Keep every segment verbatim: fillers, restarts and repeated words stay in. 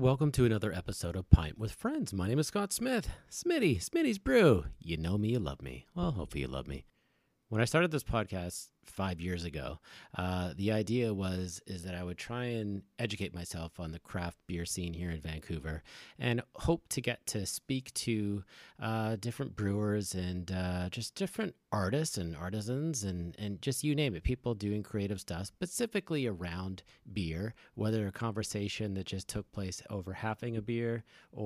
Welcome to another episode of Pint with Friends. My name is Scott Smith. Smitty, Smitty's Brew. You know me, you love me. Well, hopefully you love me. When I started this podcast five years ago, uh, the idea was is that I would try and educate myself on the craft beer scene here in Vancouver and hope to get to speak to uh, different brewers and uh, just different artists and artisans and, and just you name it, people doing creative stuff specifically around beer, whether a conversation that just took place over having a beer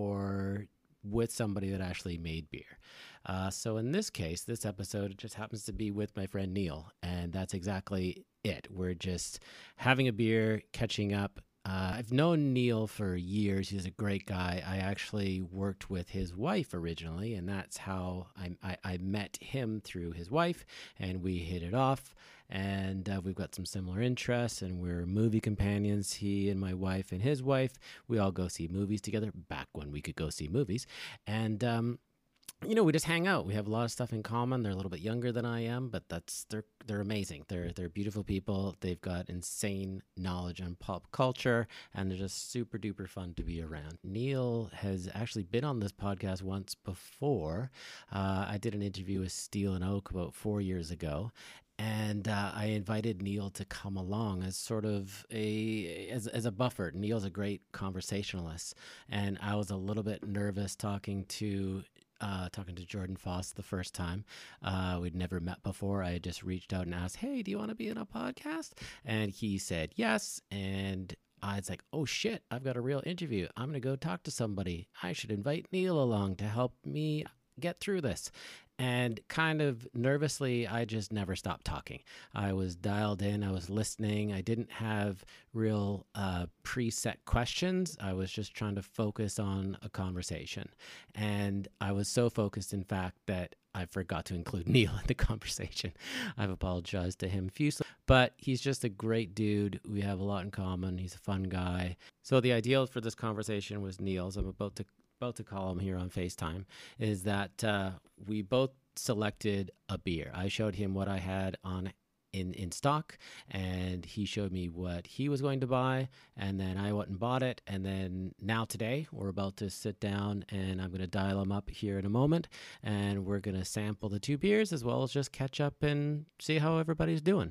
or with somebody that actually made beer. Uh, so in this case, this episode just happens to be with my friend Neil, and that's exactly it. We're just having a beer, catching up. Uh, I've known Neil for years. He's a great guy. I actually worked with his wife originally, and that's how I, I, I met him through his wife, and we hit it off. And uh, we've got some similar interests, and we're movie companions, he and my wife and his wife. We all go see movies together, back when we could go see movies. And, um, you know, we just hang out. We have a lot of stuff in common. They're a little bit younger than I am, but that's they're they're amazing. They're they're beautiful people. They've got insane knowledge on pop culture, and they're just super duper fun to be around. Neil has actually been on this podcast once before. Uh, I did an interview with Steel and Oak about four years ago. And uh, I invited Neil to come along as sort of a as as a buffer. Neil's a great conversationalist, and I was a little bit nervous talking to uh, talking to Jordan Foss the first time. Uh, we'd never met before. I had just reached out and asked, "Hey, do you want to be in a podcast?" And he said yes. And I was like, "Oh shit, I've got a real interview. I'm gonna go talk to somebody. I should invite Neil along to help me get through this." And kind of nervously, I just never stopped talking. I was dialed in. I was listening. I didn't have real uh, preset questions. I was just trying to focus on a conversation. And I was so focused, in fact, that I forgot to include Neil in the conversation. I've apologized to him profusely, but he's just a great dude. We have a lot in common. He's a fun guy. So the ideal for this conversation was Neil's. I'm about to about to call him here on FaceTime, is that uh, we both selected a beer. I showed him what I had on in, in stock, and he showed me what he was going to buy, and then I went and bought it. And then now today, we're about to sit down, and I'm going to dial him up here in a moment, and we're going to sample the two beers as well as just catch up and see how everybody's doing.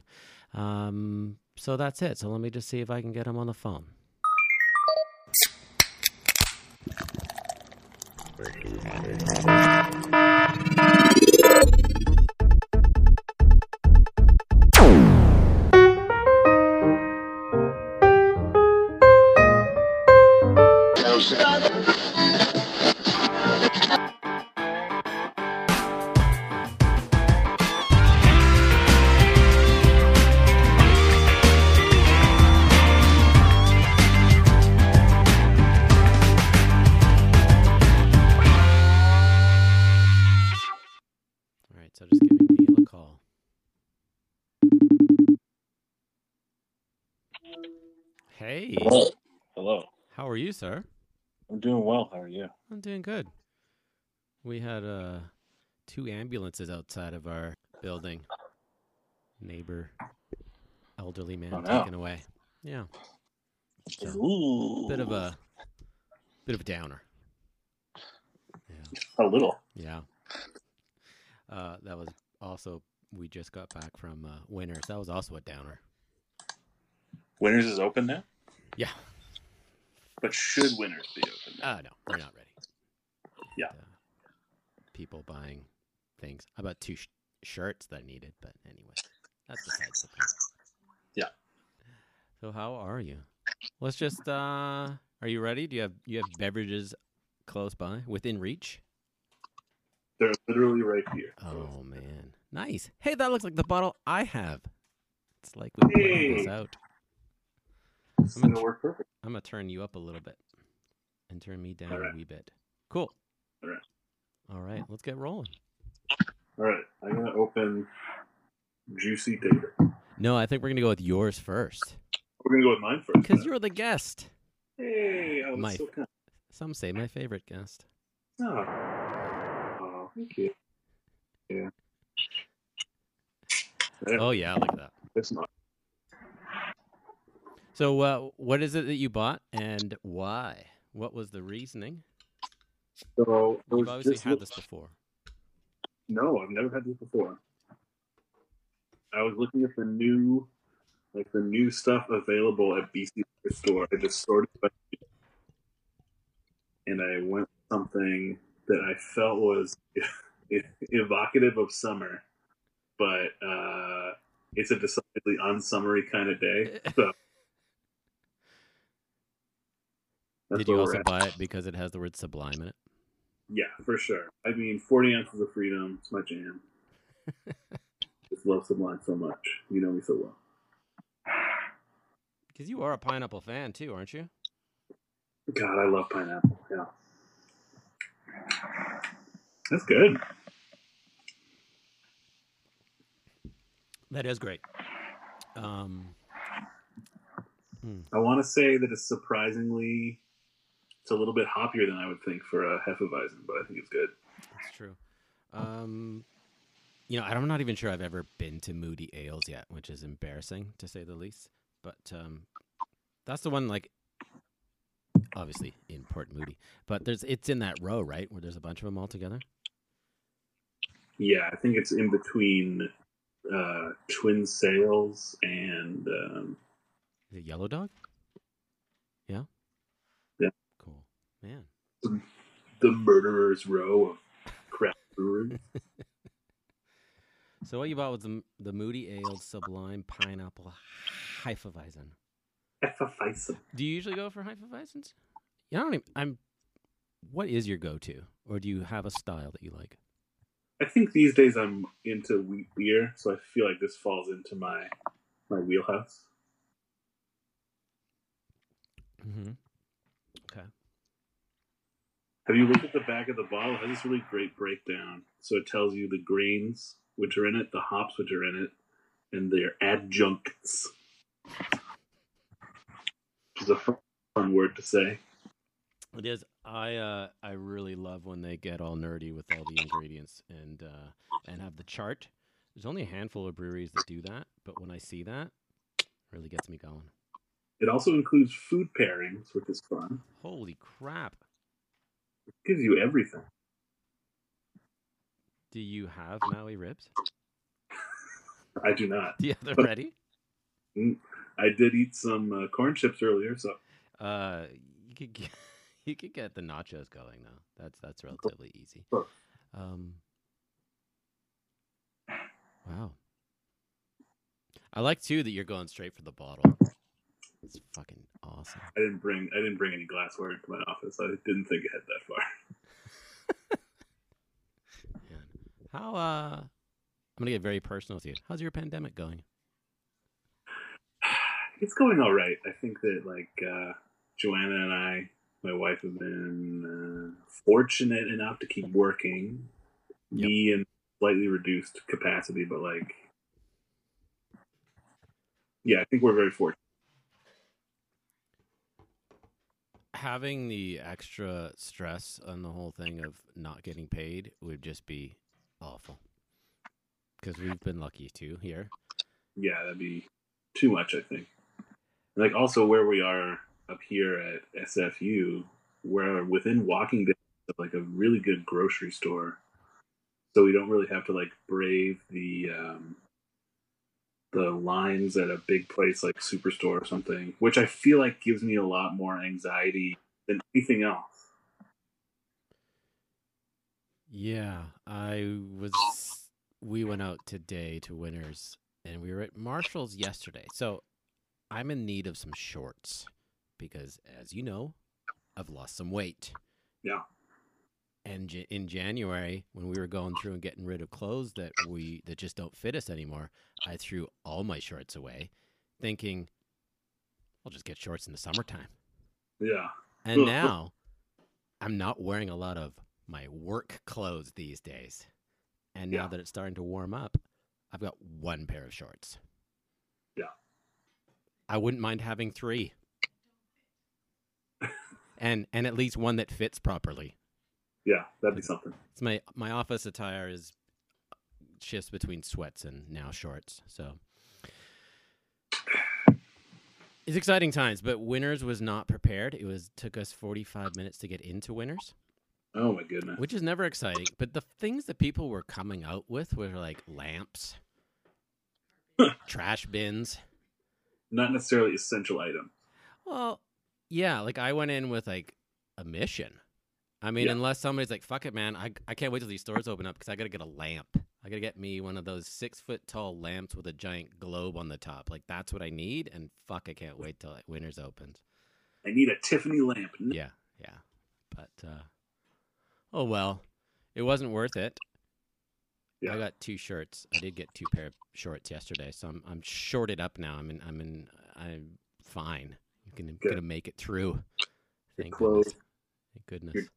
Um, so that's it. So let me just see if I can get him on the phone. So just giving Neil a call. Hey. Hello. Hello. How are you, sir? I'm doing well. How are you? I'm doing good. We had uh, two ambulances outside of our building. Neighbor, elderly man Oh, no. taken away. Yeah. So, Ooh. bit of a bit of a downer. Yeah. A little. Yeah. Uh, that was also, we just got back from uh, Winners. That was also a downer. Winners is open now? Yeah. But should Winners be open now? Uh, no, they're not ready. Yeah. And, uh, people buying things. I bought two sh- shirts that I needed, but anyway, that's besides the point. Yeah. So how are you? Let's just, uh, are you ready? Do you have, you have beverages close by, within reach? They're literally right here. Oh, man. Nice. Hey, that looks like the bottle I have. It's like we Hey. put this out. It's I'm going gonna, to work perfect. I'm going to turn you up a little bit and turn me down All right. a wee bit. Cool. All right. All right. Let's get rolling. All right. I'm going to open Juicy Data. No, I think we're going to go with yours first. We're going to go with mine first. Because then. you're the guest. Hey, I was My- so kind. Some say my favorite guest. Oh. Oh, thank you. Yeah. There. Oh, yeah. Look at that. It's not. So uh, what is it that you bought and why? What was the reasoning? So I You've was obviously just had look- this before. No, I've never had this before. I was looking at the new, like the new stuff available at B C Store. I just sorted by, and I went with something that I felt was evocative of summer, but uh, it's a decidedly unsummery kind of day. So that's Did you where we're also at. buy it because it has the word sublime in it? Yeah, for sure. I mean, forty ounces of freedom. It's my jam. Just love Sublime so much. You know me so well. Because you are a pineapple fan too, aren't you? God, I love pineapple. Yeah, that's good. That is great. Um, hmm. I want to say that it's surprisingly, it's a little bit hoppier than I would think for a Hefeweizen, but I think it's good. It's true. Um, you know, I'm not even sure I've ever been to Moody Ales yet, which is embarrassing to say the least. But um, that's the one, like, obviously in Port Moody. But there's it's in that row, right, where there's a bunch of them all together? Yeah, I think it's in between uh, Twin Sails and um, Is it Yellow Dog? Yeah? Yeah. Cool. Man. the Murderer's Row of craft breweries. So what you bought was the, the Moody Ale Sublime Pineapple Hefeweizen. Hefeweizen. Do you usually go for Hefeweizens? Yeah, I don't even, I'm. What is your go-to, or do you have a style that you like? I think these days I'm into wheat beer, so I feel like this falls into my my wheelhouse. Mm-hmm. Okay. Have you looked at the back of the bottle? It has this really great breakdown. So it tells you the grains which are in it, the hops which are in it, and their adjuncts. Which is a fun, fun word to say. It is. I uh, I really love when they get all nerdy with all the ingredients and uh, and have the chart. There's only a handful of breweries that do that, but when I see that, it really gets me going. It also includes food pairings, which is fun. Holy crap! It gives you everything. Do you have Maui ribs? I do not. Do you have them ready? I did eat some uh, corn chips earlier, so Uh, you could get, you could get the nachos going though. That's that's relatively easy. Um, wow. I like too that you're going straight for the bottle. It's fucking awesome. I didn't bring I didn't bring any glassware into my office. I didn't think it had that far. Man. How uh, I'm gonna get very personal with you. How's your pandemic going? It's going all right. I think that like uh, Joanna and I, my wife, have been uh, fortunate enough to keep working. Yep. Me in slightly reduced capacity, but like, yeah, I think we're very fortunate. Having the extra stress on the whole thing of not getting paid would just be awful. Because we've been lucky too here. Yeah, that'd be too much, I think. Like also where we are up here at S F U, we're within walking distance of like a really good grocery store, so we don't really have to like brave the um, the lines at a big place like Superstore or something, which I feel like gives me a lot more anxiety than anything else. Yeah, I was. We went out today to Winners, and we were at Marshall's yesterday. So I'm in need of some shorts because, as you know, I've lost some weight. Yeah. And j- in January, when we were going through and getting rid of clothes that we that just don't fit us anymore, I threw all my shorts away, thinking, I'll just get shorts in the summertime. Yeah. And now I'm not wearing a lot of my work clothes these days. And now Yeah. that it's starting to warm up, I've got one pair of shorts. Yeah. I wouldn't mind having three. and and at least one that fits properly. Yeah, that'd be something. It's my my office attire is shifts between sweats and now shorts. So It's exciting times, but Winners was not prepared. It was took us forty-five minutes to get into Winners. Oh my goodness. Which is never exciting. But the things that people were coming out with were like lamps, trash bins. Not necessarily essential item. Well, yeah, like I went in with like a mission. I mean, Yeah. unless somebody's like, fuck it, man, I, I can't wait till these stores open up because I got to get a lamp. I got to get me one of those six foot tall lamps with a giant globe on the top. Like, that's what I need. And fuck, I can't wait till Winners opens. I need a Tiffany lamp. Yeah, yeah. But, uh, oh, well, it wasn't worth it. Yeah. I got two shirts. I did get two pair of shorts yesterday, so I'm I'm shorted up now. I'm in. I'm in. I'm fine. I'm gonna, gonna make it through. Thank clothes. goodness. Thank goodness. You're...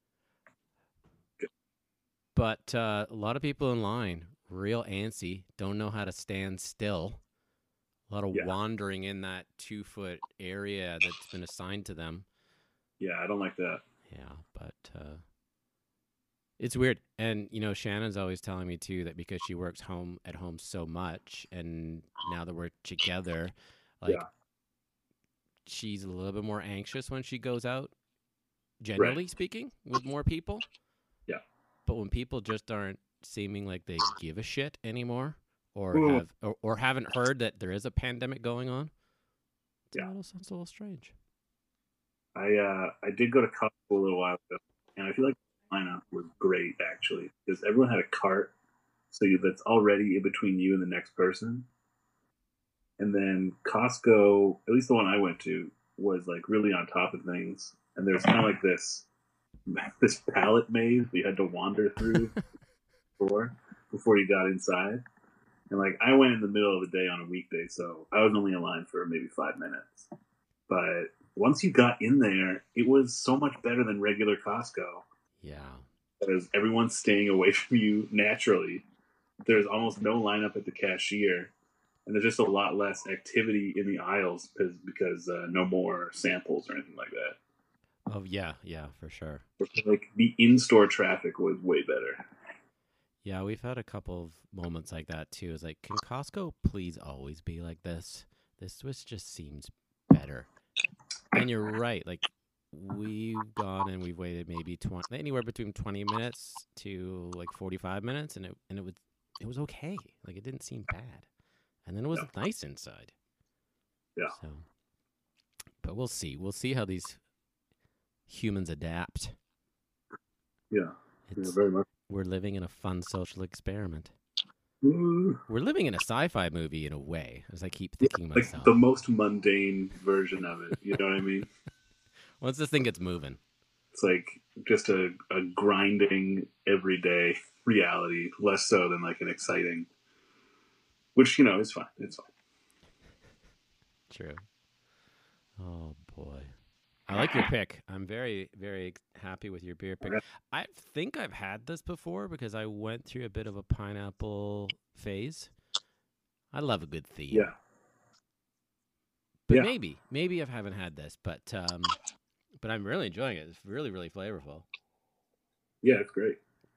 But uh, a lot of people in line, real antsy, don't know how to stand still. A lot of Yeah. wandering in that two foot area that's been assigned to them. Yeah, I don't like that. Yeah, but uh, it's weird. And, you know, Shannon's always telling me, too, that because she works home at home so much, and now that we're together, like, Yeah. she's a little bit more anxious when she goes out, generally Right. speaking, with more people. Yeah. But when people just aren't seeming like they give a shit anymore, or Ooh. have or, or haven't heard that there is a pandemic going on, it's Yeah. a little, sounds a little strange. I uh, I did go to Costco a little while ago, and I feel like the lineup was great actually because everyone had a cart, so you, that's already in between you and the next person. And then Costco, at least the one I went to, was like really on top of things, and there's kind of like this this pallet maze we had to wander through before before you got inside. And like I went in the middle of the day on a weekday, so I was only in line for maybe five minutes. But once you got in there, it was so much better than regular Costco Yeah. because everyone's staying away from you naturally. There's almost no lineup at the cashier, and there's just a lot less activity in the aisles because, because uh, no more samples or anything like that. Oh, yeah, yeah, for sure. Like the in-store traffic was way better. Yeah, we've had a couple of moments like that, too. It's like, can Costco please always be like this? This was just seems better. And you're right. Like, we've gone and we've waited maybe twenty, anywhere between twenty minutes to like forty-five minutes, and it and it was it was okay. Like, it didn't seem bad. And then it was Yeah. nice inside. Yeah. So, but we'll see. We'll see how these humans adapt. Yeah, It's, yeah very much. We're living in a fun social experiment. Ooh. We're living in a sci-fi movie in a way, as I keep thinking Like myself. the most mundane version of it. You know what I mean? Once this thing gets moving. It's like just a, a grinding everyday reality, less so than like an exciting, which, you know, is fine. It's fine. True. Oh, boy. I like your pick. I'm very, very happy with your beer pick. I think I've had this before because I went through a bit of a pineapple phase. I love a good theme. Yeah. But Yeah. maybe, maybe I haven't had this, but um, but I'm really enjoying it. It's really, really flavorful. Yeah, it's great.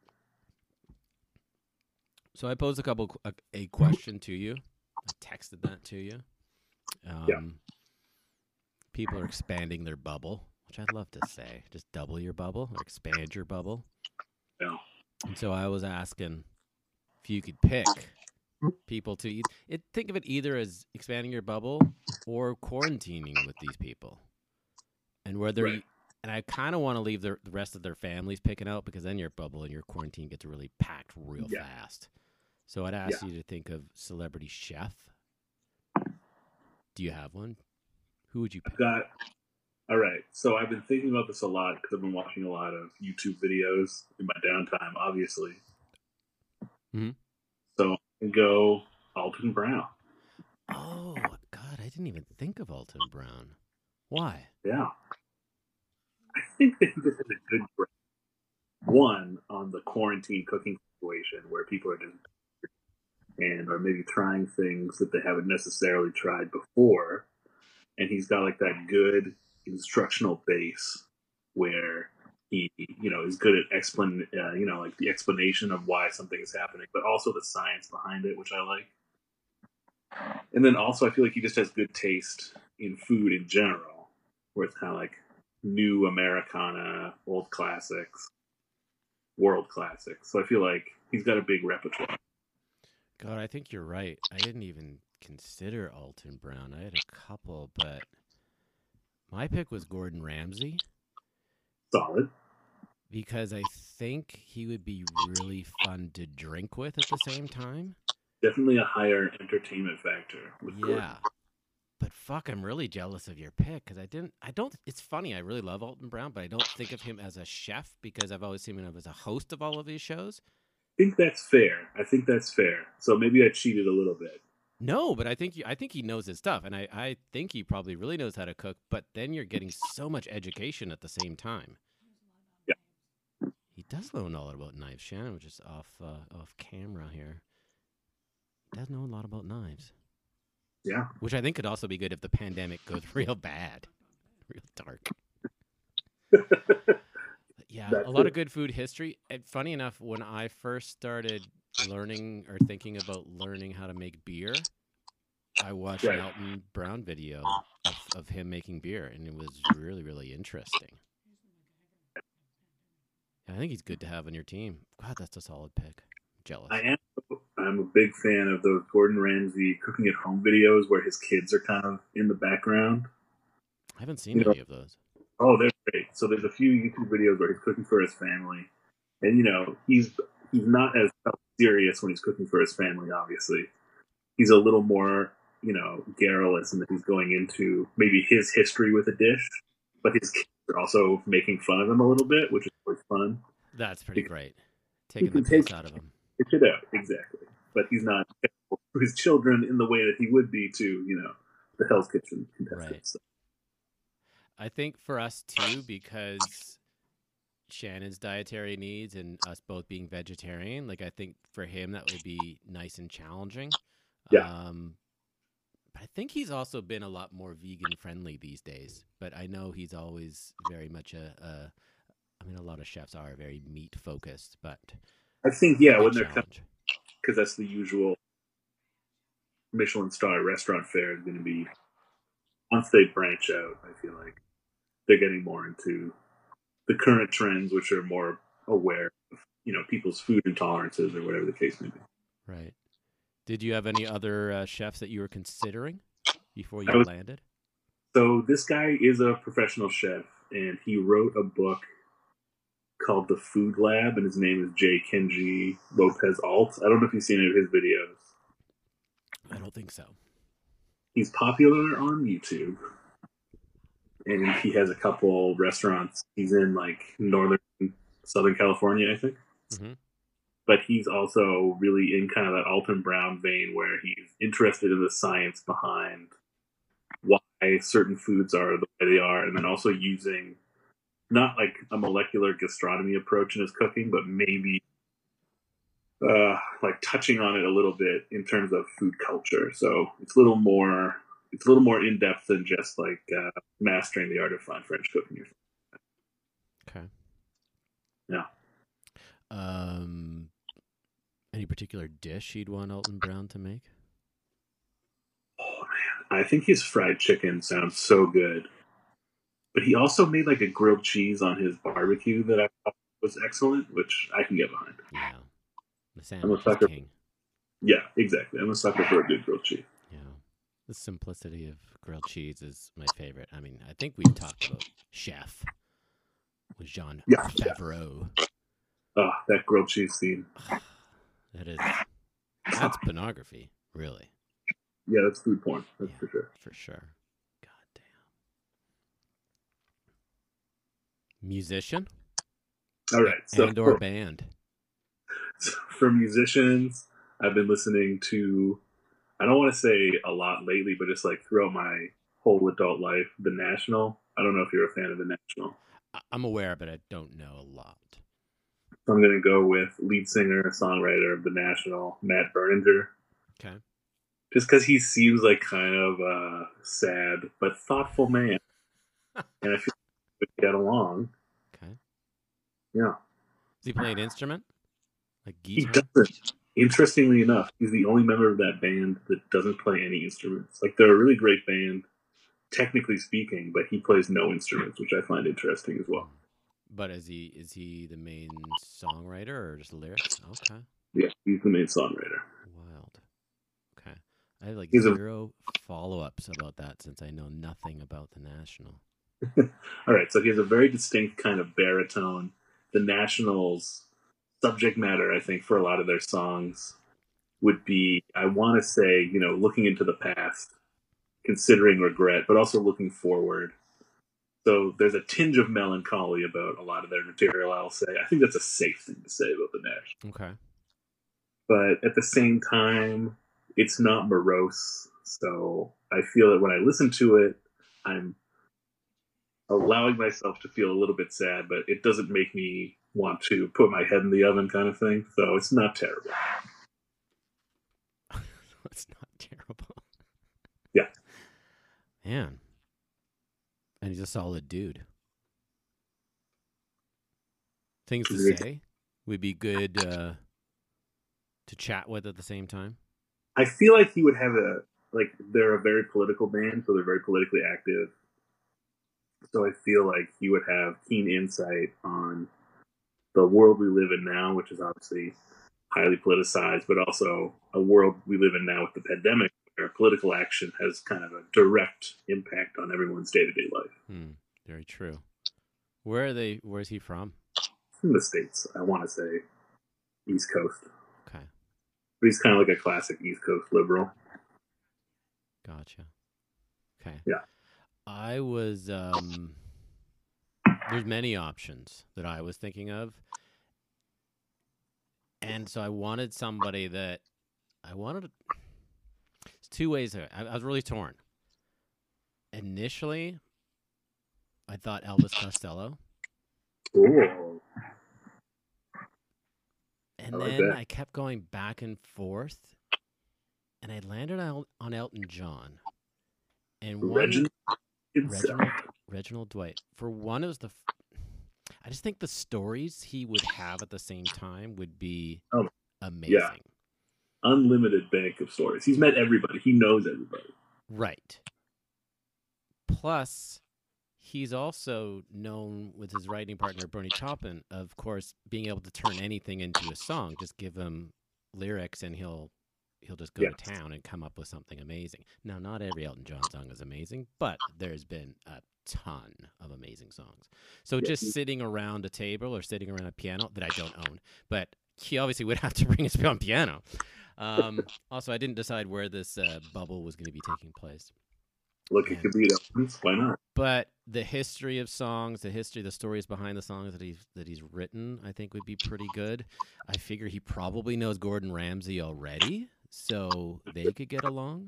So I posed a couple a, a question to you. I texted that to you. Um, Yeah. People are expanding their bubble, which I'd love to say. Just double your bubble or expand your bubble. Yeah. And so I was asking if you could pick people to eat. It, think of it either as expanding your bubble or quarantining with these people. And whether Right. you, and I kind of want to leave the, the rest of their families picking out because then your bubble and your quarantine gets really packed real Yeah. fast. So I'd ask Yeah. you to think of celebrity chef. Do you have one? Who would you pick? I've got, all right. So I've been thinking about this a lot because I've been watching a lot of YouTube videos in my downtime, obviously. Mhm. So I go Alton Brown. Oh, God, I didn't even think of Alton Brown. Why? Yeah. I think that he just has a good grip. One, on the quarantine cooking situation where people are just and are maybe trying things that they haven't necessarily tried before. And he's got like that good instructional base where he, you know, is good at explain, uh, you know, like the explanation of why something is happening, but also the science behind it, which I like. And then also, I feel like he just has good taste in food in general, where it's kind of like new Americana, old classics, world classics. So I feel like he's got a big repertoire. God, I think you're right. I didn't even consider Alton Brown. I had a couple, but my pick was Gordon Ramsay. Solid. Because I think he would be really fun to drink with at the same time. Definitely a higher entertainment factor with Yeah. Gordon. But fuck, I'm really jealous of your pick because I didn't, I don't, it's funny. I really love Alton Brown, but I don't think of him as a chef because I've always seen him as a host of all of these shows. I think that's fair. I think that's fair. So maybe I cheated a little bit. No, but I think I think he knows his stuff, and I, I think he probably really knows how to cook. But then you're getting so much education at the same time. Yeah, he does know a lot about knives. Shannon was just off uh, off camera here. He does know a lot about knives. Yeah, which I think could also be good if the pandemic goes real bad, real dark. Yeah, That's a lot it. of good food history. And funny enough, when I first started learning or thinking about learning how to make beer, I watched right. an Alton Brown video of, of him making beer, and it was really, really interesting. I think he's good to have on your team. God, that's a solid pick. I'm jealous. I am. I'm a big fan of those Gordon Ramsay cooking at home videos where his kids are kind of in the background. I haven't seen you any know, of those. Oh, they're great. So there's a few YouTube videos where he's cooking for his family. And, you know, he's he's not as serious when he's cooking for his family, obviously. He's a little more, you know, garrulous in that he's going into maybe his history with a dish, but his kids are also making fun of him a little bit, which is always fun. That's pretty because great. Taking the piss out of him. It should out, exactly. But he's not to his children in the way that he would be to, you know, the Hell's Kitchen contestants. Right. I think for us too, because Shannon's dietary needs and us both being vegetarian, like I think for him that would be nice and challenging. Yeah. Um, but I think he's also been a lot more vegan friendly these days. But I know he's always very much a, a I mean, a lot of chefs are very meat focused, but I think yeah, when they're because that's the usual Michelin star restaurant fare is going to be. Once they branch out, I feel like they're getting more into the current trends, which are more aware of, you know, people's food intolerances or whatever the case may be. Right. Did you have any other uh, chefs that you were considering before you was, landed? So this guy is a professional chef, and he wrote a book called The Food Lab, and his name is J. Kenji Lopez Alt. I don't know if you've seen any of his videos. I don't think so. He's popular on YouTube, and he has a couple restaurants. He's in like northern Southern California, I think. Mm-hmm. But he's also really in kind of that Alton Brown vein where he's interested in the science behind why certain foods are the way they are, and then also using not like a molecular gastronomy approach in his cooking, but maybe Uh, like touching on it a little bit in terms of food culture. So it's a little more, it's a little more in depth than just like uh, mastering the art of fine French cooking. Or something. Okay. Yeah. Um, any particular dish you'd want Alton Brown to make? Oh man, I think his fried chicken sounds so good. But he also made like a grilled cheese on his barbecue that I thought was excellent, which I can get behind. Yeah. The I'm a sandwich sucker. is king. Yeah, exactly. I'm a sucker for a good grilled cheese. Yeah. The simplicity of grilled cheese is my favorite. I mean, I think we've talked about Chef with Jean yeah, Favreau. Yeah. Oh, that grilled cheese scene. That is, that's pornography, really. Yeah, that's food porn. That's yeah, for sure. For sure. God damn. Musician? All right. So, and or band? For musicians, I've been listening to, I don't want to say a lot lately, but just like throughout my whole adult life, The National. I don't know if you're a fan of The National. I'm aware, but I don't know a lot. So I'm going to go with lead singer, songwriter of The National, Matt Berninger. Okay. Just because he seems like kind of a sad but thoughtful man. And I feel like we get along. Okay. Yeah. Does he play an instrument? Like guitar? He doesn't. Interestingly enough, he's the only member of that band that doesn't play any instruments. Like, they're a really great band. technically speaking, but he plays no instruments, which I find interesting as well. But is he is he the main songwriter or just lyrics? Okay. Yeah, he's the main songwriter. Wild. Okay. I have like He's a- zero follow-ups about that since I know nothing about the National. All right, so he has a very distinct kind of baritone. The Nationals' subject matter, I think, for a lot of their songs would be, I want to say, you know, looking into the past, considering regret, but also looking forward. So there's a tinge of melancholy about a lot of their material, I'll say. I think that's a safe thing to say about the National. Okay. But at the same time, it's not morose. So I feel that when I listen to it, I'm allowing myself to feel a little bit sad, but it doesn't make me want to put my head in the oven kind of thing. So it's not terrible. It's not terrible. Yeah. Man. And he's a solid dude. Things to say would be good uh, to chat with at the same time. I feel like he would have a, like, they're a very political band, so they're very politically active. So I feel like he would have keen insight on the world we live in now, which is obviously highly politicized, but also a world we live in now with the pandemic, where political action has kind of a direct impact on everyone's day-to-day life. Hmm. Very true. Where are they? Where's he from? From the States, I want to say East Coast. Okay. But he's kind of like a classic East Coast liberal. Gotcha. Okay. Yeah. I was, um, there's many options that I was thinking of. And so I wanted somebody that, I wanted, it's two ways there. I, I was really torn. Initially, I thought Elvis Costello. Ooh. And I like then that. I kept going back and forth. And I landed on, on Elton John. And one, Reginald? Reginald, Reginald Dwight. For one, it was the, I just think the stories he would have at the same time would be Oh, amazing. yeah. Unlimited bank of stories. He's met everybody. He knows everybody. Right. Plus, he's also known with his writing partner, Bernie Taupin, of course, being able to turn anything into a song. Just give him lyrics and he'll he'll just go Yeah. to town and come up with something amazing. Now, not every Elton John song is amazing, but there's been a ton of amazing songs. So Yeah. just sitting around a table or sitting around a piano that I don't own, but he obviously would have to bring his own piano. Um, also, I didn't decide where this uh, bubble was going to be taking place. Look, it And- could be Elvis. Why not? But the history of songs, the history, the stories behind the songs that he's that he's written, I think would be pretty good. I figure he probably knows Gordon Ramsay already, so they could get along.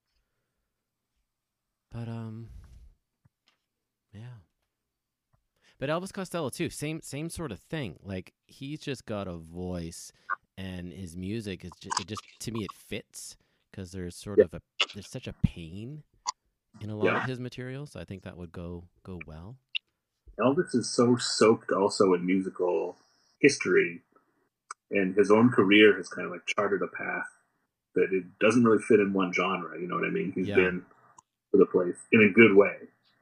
But um, yeah. But Elvis Costello too, same same sort of thing. Like he's just got a voice, and his music is just it just to me it fits because there's sort Yeah. of a there's such a pain in a lot Yeah. of his material, so I think that would go go well. Elvis is so soaked also in musical history, and his own career has kind of like charted a path that it doesn't really fit in one genre. You know what I mean? He's Yeah. been to the place in a good way.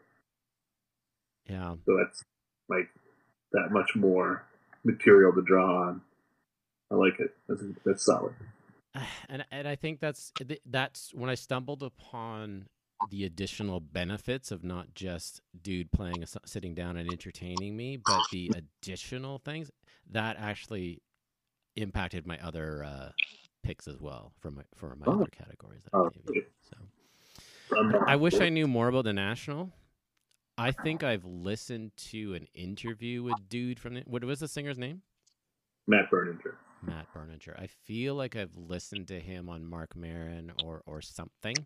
Yeah, So that's like that much more material to draw on. I like it. That's, that's solid. and and I think that's that's when I stumbled upon the additional benefits of not just dude playing a, so- sitting down and entertaining me, but the additional things that actually impacted my other uh, picks as well for my for my Oh. other categories that Oh, I gave you. okay. So Um, I wish I knew more about the National. I think I've listened to an interview with dude from the, what was the singer's name? Matt Berninger. Matt Berninger. I feel like I've listened to him on Mark Maron or or something.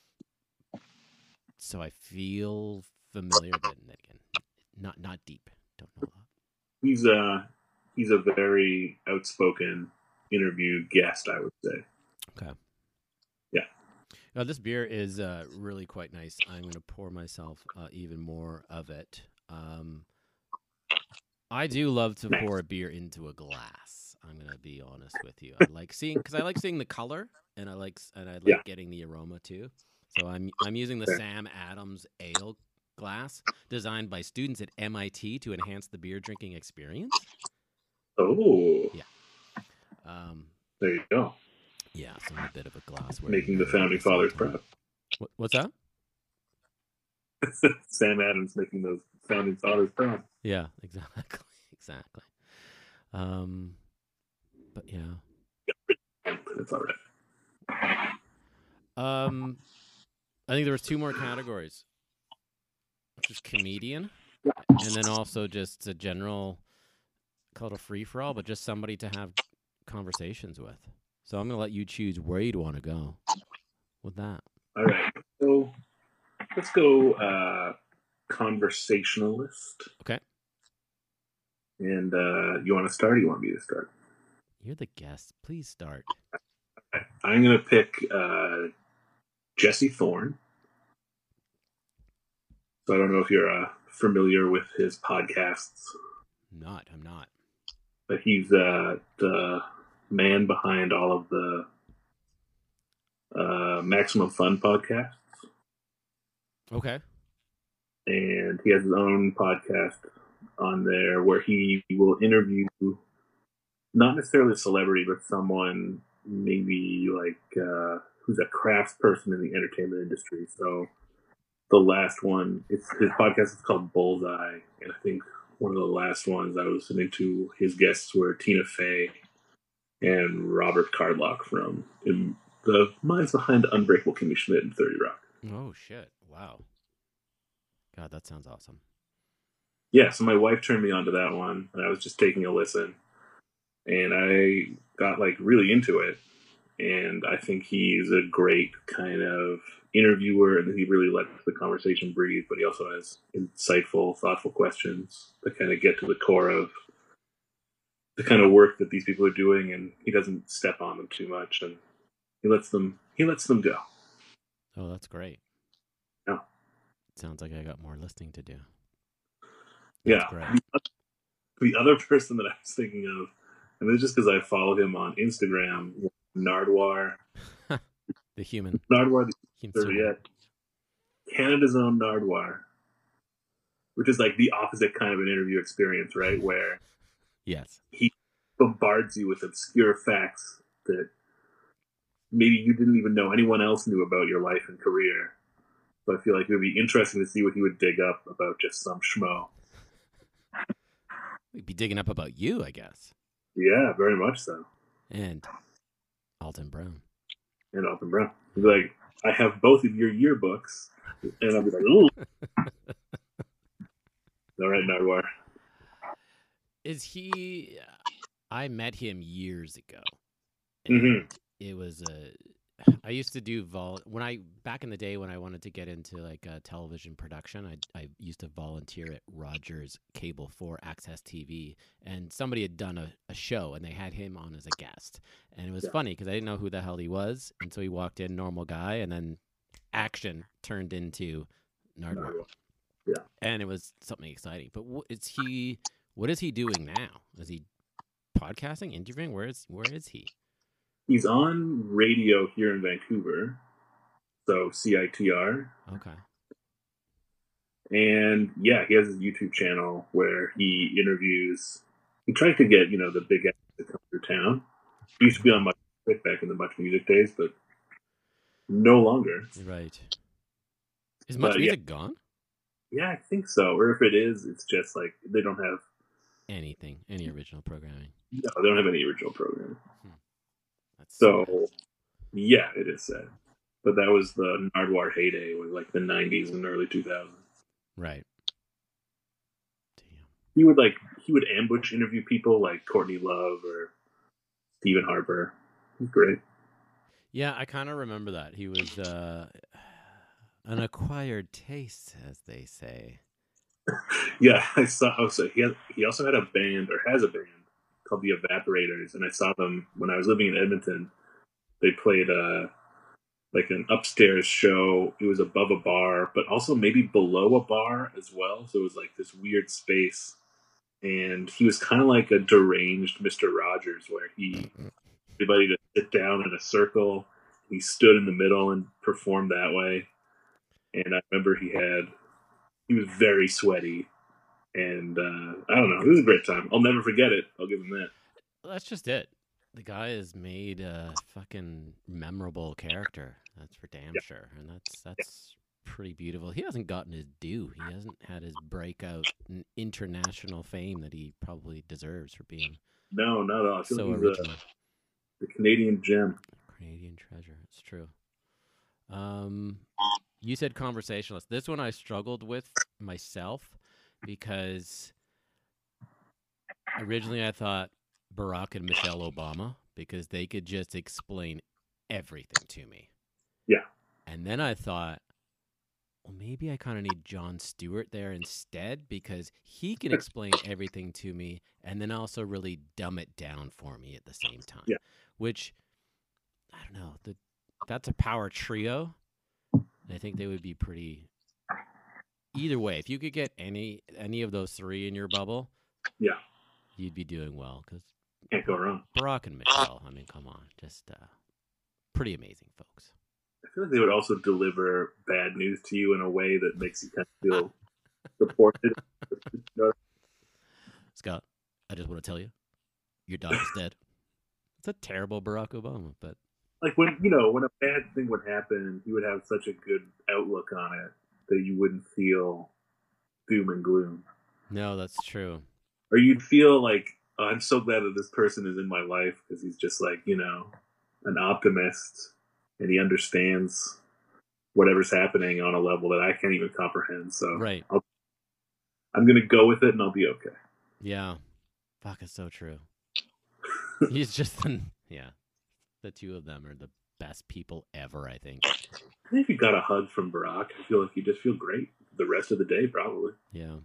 So I feel familiar, but then again, not not deep. Don't know a lot. He's a he's a very outspoken interview guest, I would say. Okay. Yeah. Now this beer is uh, really quite nice. I'm going to pour myself uh, even more of it. Um, I do love to Nice. pour a beer into a glass. I'm going to be honest with you. I like seeing because I like seeing the color, and I like and I like Yeah. getting the aroma too. So I'm I'm using the Sam Adams Ale glass designed by students at M I T to enhance the beer drinking experience. Oh. Yeah. Um, there you go. Yeah, so I'm a bit of a glassware. Making the founding fathers proud. What, what's that? Sam Adams making those founding fathers proud. Yeah, exactly, exactly. Um, but yeah, it's all right. Um, I think there was two more categories, which is comedian, and then also just a general, call it a free for all, but just somebody to have conversations with. So I'm going to let you choose where you'd want to go with that. All right. So let's go uh, conversationalist. Okay. And uh, you want to start or you want me to start? You're the guest. Please start. Okay. I'm going to pick uh, Jesse Thorne. So I don't know if you're uh, familiar with his podcasts. Not. I'm not. But he's uh, the man behind all of the uh, Maximum Fun podcasts. Okay. And he has his own podcast on there where he will interview not necessarily a celebrity, but someone maybe like uh, who's a crafts person in the entertainment industry. So the last one, it's his podcast is called Bullseye, and I think one of the last ones I was listening to, his guests were Tina Fey and Robert Cardlock from in the minds behind Unbreakable Kimmy Schmidt and thirty Rock. Oh shit! Wow. God, that sounds awesome. Yeah, so my wife turned me on to that one, and I was just taking a listen, and I got like really into it. And I think he's a great kind of interviewer, and he really lets the conversation breathe. But he also has insightful, thoughtful questions that kind of get to the core of the kind of work that these people are doing, and he doesn't step on them too much, and he lets them he lets them go. Oh, that's great. Yeah. Sounds like I got more listening to do. That's yeah. Great. The other person that I was thinking of, and it's just because I follow him on Instagram, Nardwuar. The human. Nardwuar, the human. Canada's own Nardwuar. Which is like the opposite kind of an interview experience, right? Where yes, he bombards you with obscure facts that maybe you didn't even know anyone else knew about your life and career. So I feel like it would be interesting to see what he would dig up about just some schmo. We'd be digging up about you, I guess. Yeah, very much so. And Alton Brown. And Alton Brown. He's like, I have both of your yearbooks. And I'll be like, ooh. All right, Nardwuar. Is he... I met him years ago. Mm-hmm. It was a... I used to do vol when I back in the day when I wanted to get into like uh, television production. I I used to volunteer at Rogers Cable for Access T V, and somebody had done a, a show and they had him on as a guest, and it was yeah. funny because I didn't know who the hell he was, and so he walked in, normal guy, and then action turned into Nardwuar. Yeah, and it was something exciting. But what is he? What is he doing now? Is he podcasting, interviewing? Where is where is he? He's on radio here in Vancouver, so C I T R. Okay. And yeah, he has his YouTube channel where he interviews. He tried to get, you know, the big acts that come through town. He used to be on Much Music back in the Much Music days, but no longer. Right. Is Much but, Music yeah. gone? Yeah, I think so. Or if it is, it's just like they don't have anything, any original programming. No, they don't have any original programming. Hmm. That's so, sad. yeah, it is sad. But that was the Nardwuar heyday, was like the nineties and early two thousands. Right. Damn. He would like he would ambush interview people like Courtney Love or Stephen Harper. He's great. Yeah, I kind of remember that. He was uh, an acquired taste, as they say. Yeah, I saw. Also, he had, he also had a band or has a band called the Evaporators, and I saw them when I was living in Edmonton. They played uh, like an upstairs show. It was above a bar, but also maybe below a bar as well. So it was like this weird space. And he was kind of like a deranged Mister Rogers, where he everybody to sit down in a circle. he stood in the middle and performed that way. And I remember he had he was very sweaty, and uh, I don't know, it was a great time. I'll never forget it. I'll give him that. That's just it. The guy has made a fucking memorable character. That's for damn Yeah. sure, and that's that's pretty beautiful. He hasn't gotten his due. He hasn't had his breakout n- international fame that he probably deserves for being No, not at all. I feel so like he's original. a, the Canadian gem. Canadian treasure. It's true. Um, you said conversationalist. This one I struggled with myself because originally I thought Barack and Michelle Obama because they could just explain everything to me. Yeah. And then I thought, well, maybe I kind of need Jon Stewart there instead because he can explain everything to me and then also really dumb it down for me at the same time. Yeah. Which, I don't know, the, that's a power trio. And I think they would be pretty... Either way, if you could get any any of those three in your bubble, yeah, you'd be doing well because can't go wrong. Barack and Michelle, I mean, come on, just uh, pretty amazing folks. I feel like they would also deliver bad news to you in a way that makes you kind of feel supported. Scott, I just want to tell you, your dog is dead. It's a terrible Barack Obama, but like when you know when a bad thing would happen, he would have such a good outlook on it that you wouldn't feel doom and gloom. No, that's true. Or you'd feel like, oh, I'm so glad that this person is in my life because he's just like, you know, an optimist and he understands whatever's happening on a level that I can't even comprehend. So right. I'll, I'm going to go with it and I'll be okay. Yeah. Fuck, it's so true. He's just, yeah. The two of them are the best people ever, I think. I think if you got a hug from Barack, I feel like you just feel great the rest of the day, probably. Yeah.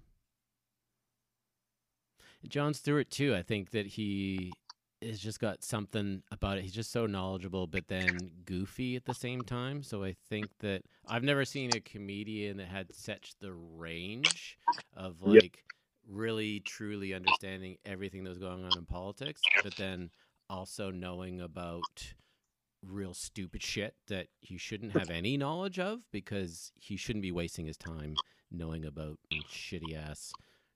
Jon Stewart, too. I think that he has just got something about it. He's just so knowledgeable, but then goofy at the same time. So I think that I've never seen a comedian that had such the range of like yep. really, truly understanding everything that was going on in politics, but then also knowing about real stupid shit that he shouldn't have any knowledge of because he shouldn't be wasting his time knowing about shitty ass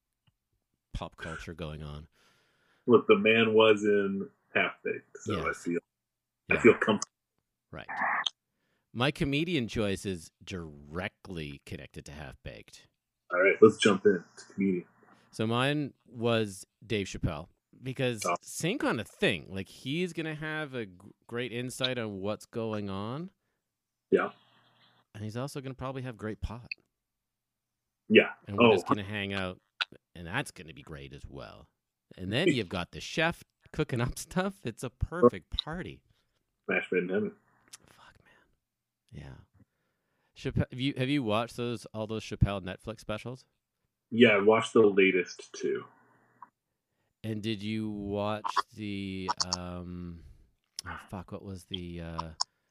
pop culture going on. Look, the man was in Half-Baked, so yes. I feel yeah. I feel comfortable. Right. My comedian choice is directly connected to Half-Baked. All right, let's jump in to comedian. So mine was Dave Chappelle. Because oh. same kind of thing. Like, he's going to have a g- great insight on what's going on. Yeah. And he's also going to probably have great pot. Yeah. And we're oh. just going to hang out. And that's going to be great as well. And then you've got the chef cooking up stuff. It's a perfect party. Smash made in heaven. Fuck, man. Yeah. Chappelle, have you have you watched those all those Chappelle Netflix specials? Yeah, I watched the latest two. And did you watch the um oh fuck, what was the uh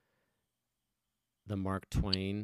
the Mark Twain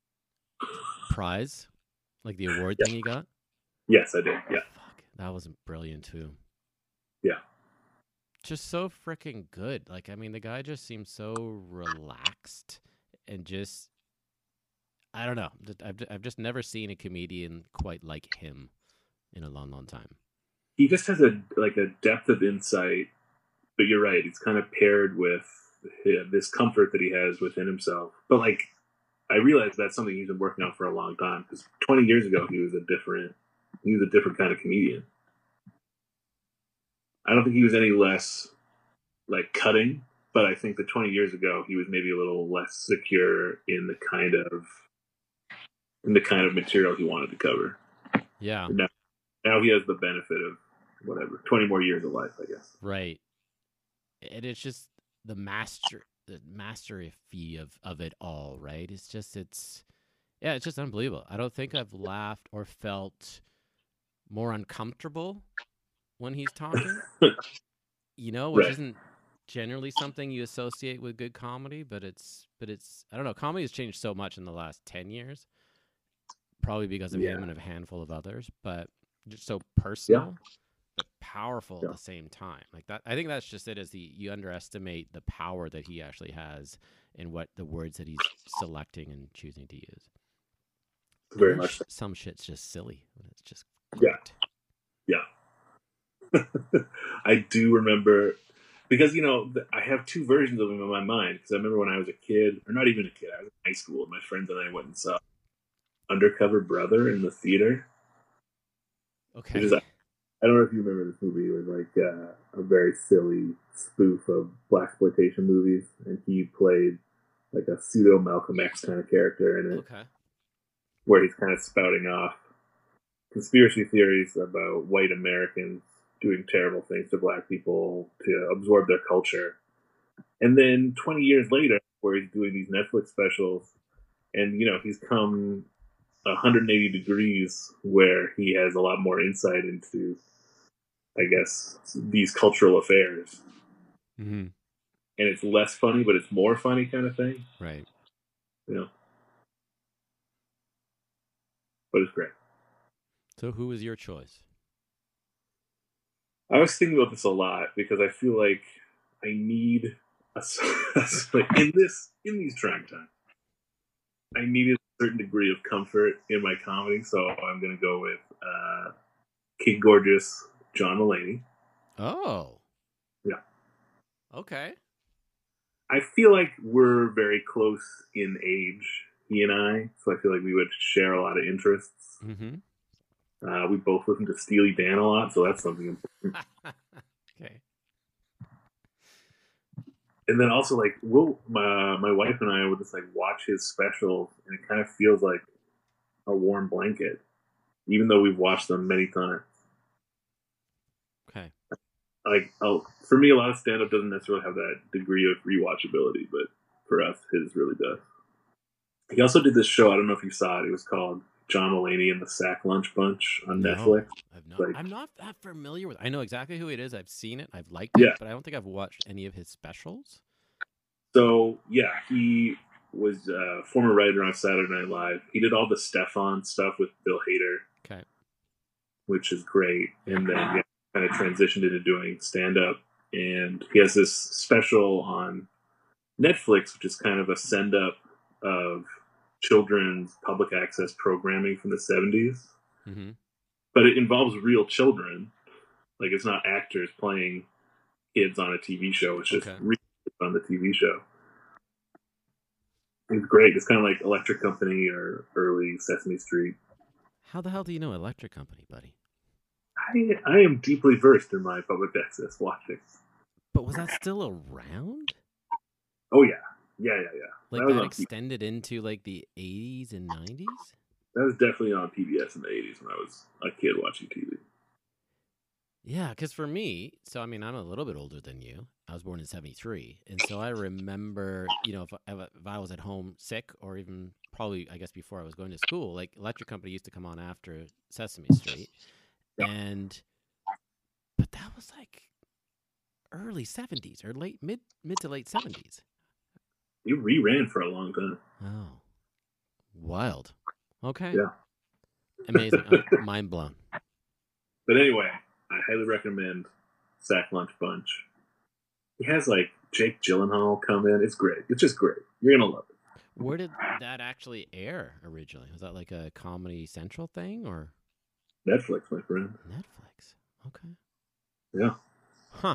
prize? Like the award yeah. thing he got? Yes, I did. Yeah. Oh, fuck. That was brilliant too. Yeah. Just so freaking good. Like, I mean, the guy just seems so relaxed and just I don't know. I've I've just never seen a comedian quite like him in a long, long time. He just has a like a depth of insight, but you're right. It's kind of paired with this comfort that he has within himself. But like, I realize that's something he's been working on for a long time. Because twenty years ago, he was a different, he was a different kind of comedian. I don't think he was any less like cutting, but I think that twenty years ago, he was maybe a little less secure in the kind of in the kind of material he wanted to cover. Yeah. Now, now he has the benefit of whatever, twenty more years of life, I guess. Right. And it's just the master, the mastery of, of it all, right? It's just, it's, yeah, it's just unbelievable. I don't think I've laughed or felt more uncomfortable when he's talking, you know, which right. isn't generally something you associate with good comedy, but it's, but it's, I don't know, comedy has changed so much in the last ten years, probably because of yeah. him and a handful of others, but just so personal. Yeah. The powerful Yeah. at the same time. Like that, I think that's just it. Is the you underestimate the power that he actually has in what the words that he's selecting and choosing to use. And Very then much sh- so. some shit's just silly, and it's just Yeah. great. Yeah. I do remember because you know I have two versions of him in my mind because I remember when I was a kid, or not even a kid, I was in high school, and my friends and I went and saw Undercover Brother in the theater. Which is, Okay. I don't know if you remember this movie. It was like uh, a very silly spoof of blaxploitation movies, and he played like a pseudo Malcolm X kind of character in it, Okay. where he's kind of spouting off conspiracy theories about white Americans doing terrible things to black people to absorb their culture. And then twenty years later, where he's doing these Netflix specials, and you know he's come one hundred eighty degrees, where he has a lot more insight into, I guess, these cultural affairs. Mm-hmm. And it's less funny, but it's more funny kind of thing. Right. You know, but it's great. So, who was your choice? I was thinking about this a lot because I feel like I need a, like in this in these trying times, I needed a certain degree of comfort in my comedy, so I'm going to go with uh, King Gorgeous John Mulaney. Oh. Yeah. Okay. I feel like we're very close in age, he and I, so I feel like we would share a lot of interests. Mm-hmm. Uh, we both listen to Steely Dan a lot, so that's something important. Okay. And then also, like, we'll, my my wife and I would just like watch his specials, and it kind of feels like a warm blanket, even though we've watched them many times. Okay. Like, oh, for me, a lot of stand up doesn't necessarily have that degree of rewatchability, but for us, his really does. He also did this show. I don't know if you saw it. It was called John Mulaney and the Sack Lunch Bunch on No, Netflix. I've not. Like, I'm not that familiar with. I know exactly who it is. I've seen it. I've liked it, yeah. but I don't think I've watched any of his specials. So yeah, he was a former writer on Saturday Night Live. He did all the Stefan stuff with Bill Hader, Okay. which is great. And then yeah, kind of transitioned into doing stand up. And he has this special on Netflix, which is kind of a send up of children's public access programming from the seventies. Mm-hmm. But it involves real children. Like, it's not actors playing kids on a T V show. It's just Okay. real kids on the T V show. It's great. It's kind of like Electric Company or early Sesame Street. How the hell do you know Electric Company, buddy? I, I am deeply versed in my public access watching. But was that still around? Oh, yeah. Yeah, yeah, yeah. Like that, was that on extended into like the eighties and nineties? that was definitely on P B S in the eighties when I was a kid watching T V. Yeah, because for me, so I mean, I'm a little bit older than you. I was born in seventy-three. And so I remember, you know, if, if, if I was at home sick or even probably, I guess, before I was going to school, like Electric Company used to come on after Sesame Street. Yeah. And, but that was like early seventies or late, mid, mid to late seventies. It reran for a long time. Oh, wild. Okay. Yeah. Amazing. I'm mind blown. But anyway, I highly recommend Sack Lunch Bunch. He has like Jake Gyllenhaal come in. It's great. It's just great. You're gonna love it. Where did that actually air originally? Was that like a Comedy Central thing or Netflix, my friend. Netflix? Okay. Yeah. Huh.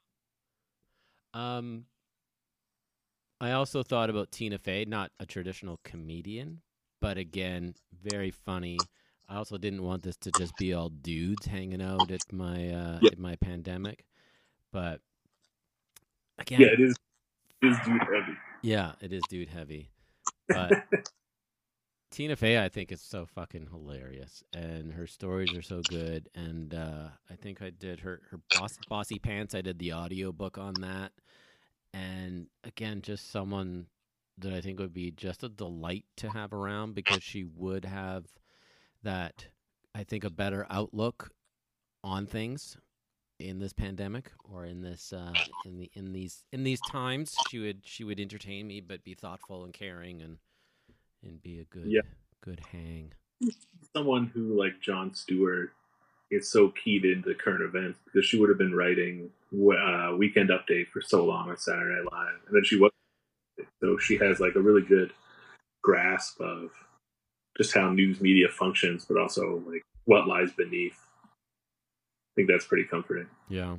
Um, I also thought about Tina Fey, not a traditional comedian, but again, very funny. I also didn't want this to just be all dudes hanging out at my uh, Yeah. at my pandemic, but again, Yeah, it is. It is dude heavy. yeah, it is dude heavy. But Tina Fey, I think, is so fucking hilarious, and her stories are so good. And uh, I think I did her her Boss, Bossy Pants. I did the audiobook on that, and again, just someone that I think would be just a delight to have around because she would have that, I think, a better outlook on things in this pandemic or in this uh, in the in these in these times. She would she would entertain me, but be thoughtful and caring and and be a good Yeah. good hang. Someone who, like Jon Stewart, is so keyed into current events because she would have been writing uh, Weekend Update for so long on Saturday Night Live, and then she was so she has like a really good grasp of just how news media functions, but also like what lies beneath. I think that's pretty comforting. Yeah.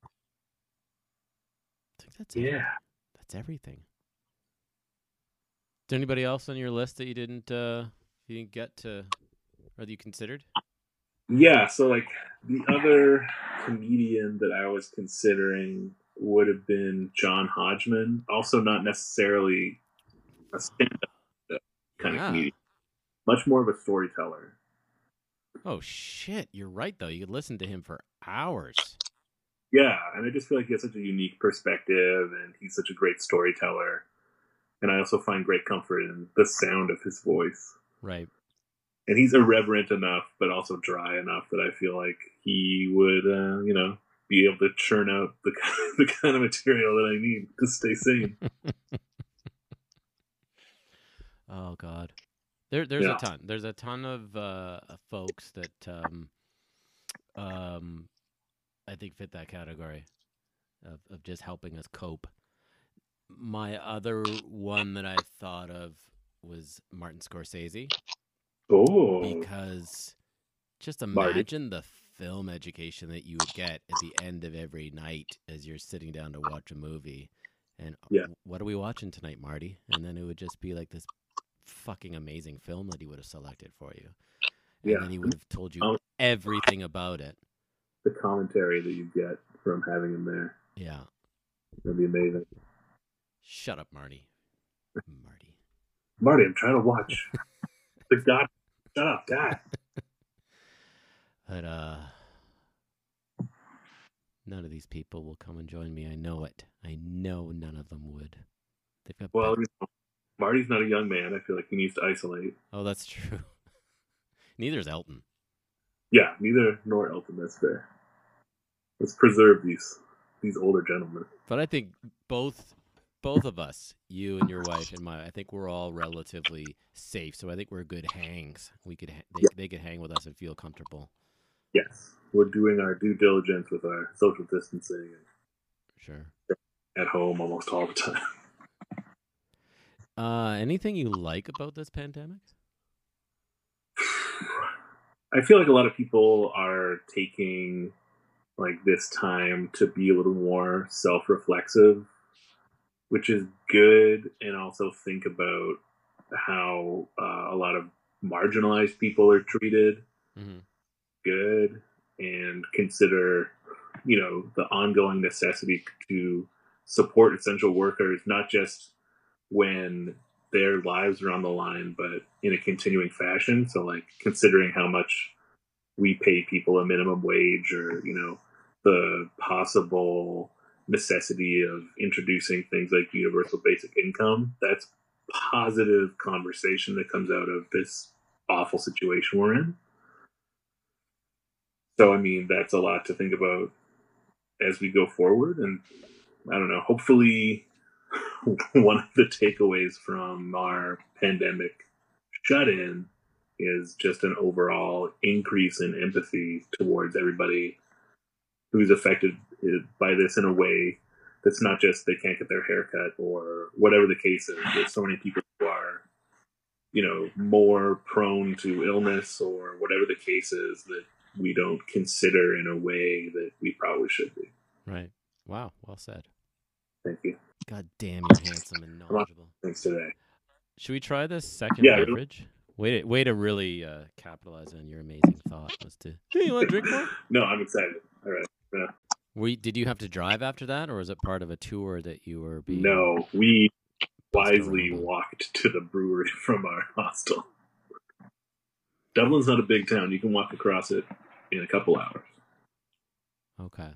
I think that's yeah. Everything. That's everything. Is there anybody else on your list that you didn't uh, you didn't get to, or that you considered? Yeah, so like the other comedian that I was considering would have been John Hodgman. Also, not necessarily a stand-up kind yeah. of comedian, much more of a storyteller. Oh shit! You're right though. You could listen to him for hours. Yeah, and I just feel like he has such a unique perspective, and he's such a great storyteller. And I also find great comfort in the sound of his voice. Right. And he's irreverent enough, but also dry enough that I feel like he would, uh, you know, be able to churn out the, the kind of material that I need to stay sane. Oh, God. There, There's yeah. a ton. There's a ton of uh, folks that um, um, I think fit that category of, of just helping us cope. My other one that I thought of was Martin Scorsese. Oh. Because just imagine Marty. the film education that you would get at the end of every night as you're sitting down to watch a movie. And yeah. what are we watching tonight, Marty? And then it would just be like this fucking amazing film that he would have selected for you. And yeah. then he would have told you um, everything about it. The commentary that you get from having him there. Yeah. That'd be amazing. Shut up, Marty. Marty. Marty, I'm trying to watch. the God. Shut up, Dad. But, uh, none of these people will come and join me. I know it. I know none of them would. They've got well, you know, Marty's not a young man. I feel like he needs to isolate. Oh, that's true. Neither is Elton. Yeah, neither nor Elton. That's fair. Let's preserve these these older gentlemen. But I think both both of us, you and your wife and my, I think we're all relatively safe. So I think we're good hangs. We could they, yeah. they could hang with us and feel comfortable. Yes, we're doing our due diligence with our social distancing. Sure. At home almost all the time. Uh, anything you like about this pandemic? I feel like a lot of people are taking like this time to be a little more self-reflexive, which is good, and also think about how uh, a lot of marginalized people are treated. Mm-hmm. Good, and consider, you know, the ongoing necessity to support essential workers, not just when their lives are on the line, but in a continuing fashion. So, like, considering how much we pay people a minimum wage, or, you know, the possible necessity of introducing things like universal basic income, that's positive conversation that comes out of this awful situation we're in. So, I mean, that's a lot to think about as we go forward. And I don't know, hopefully one of the takeaways from our pandemic shut-in is just an overall increase in empathy towards everybody who's affected by this in a way that's not just they can't get their hair cut or whatever the case is. There's so many people who are, you know, more prone to illness or whatever the case is that we don't consider in a way that we probably should be. Right. Wow. Well said. Thank you. God damn, you're handsome and knowledgeable. Thanks today. Should we try this second yeah, beverage? Way to, way to really uh, capitalize on your amazing thought was to, hey, you want to drink more? No, I'm excited. All right. Yeah. We, did you have to drive after that, or was it part of a tour that you were being... No, we wisely walked to the brewery from our hostel. Dublin's not a big town. You can walk across it in a couple hours. Okay.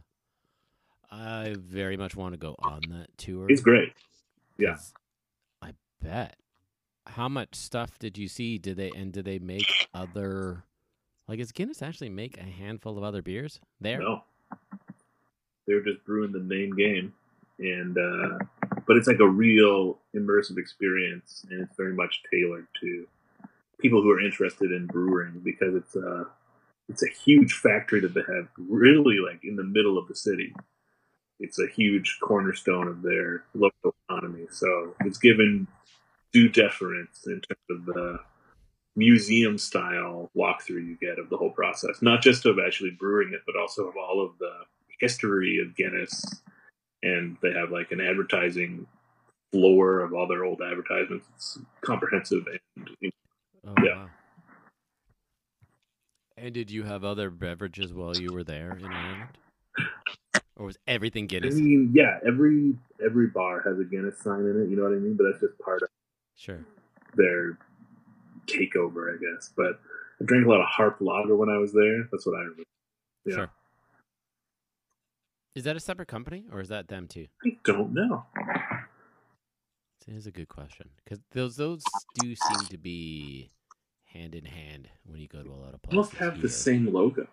I very much want to go on that tour. It's great. Yeah. I bet. How much stuff did you see? Did they and did they make other, like, does Guinness actually make a handful of other beers there? No. They were just brewing the main game, and uh, but it's like a real immersive experience, and it's very much tailored to people who are interested in brewing because it's uh, it's a huge factory that they have really like in the middle of the city. It's a huge cornerstone of their local economy. So it's given due deference in terms of the museum style walkthrough you get of the whole process, not just of actually brewing it, but also of all of the history of Guinness. And they have like an advertising floor of all their old advertisements. It's comprehensive and Oh, yeah. wow. And did you have other beverages while you were there in Ireland? Or was everything I Guinness? mean, yeah, every every bar has a Guinness sign in it. You know what I mean? But that's just part of Sure. their takeover, I guess. But I drank a lot of Harp Lager when I was there. That's what I remember. Yeah. Sure. Is that a separate company, or is that them too? I don't know. It is a good question, because those those do seem to be hand in hand when you go to a lot of places. Almost have the here. same logo.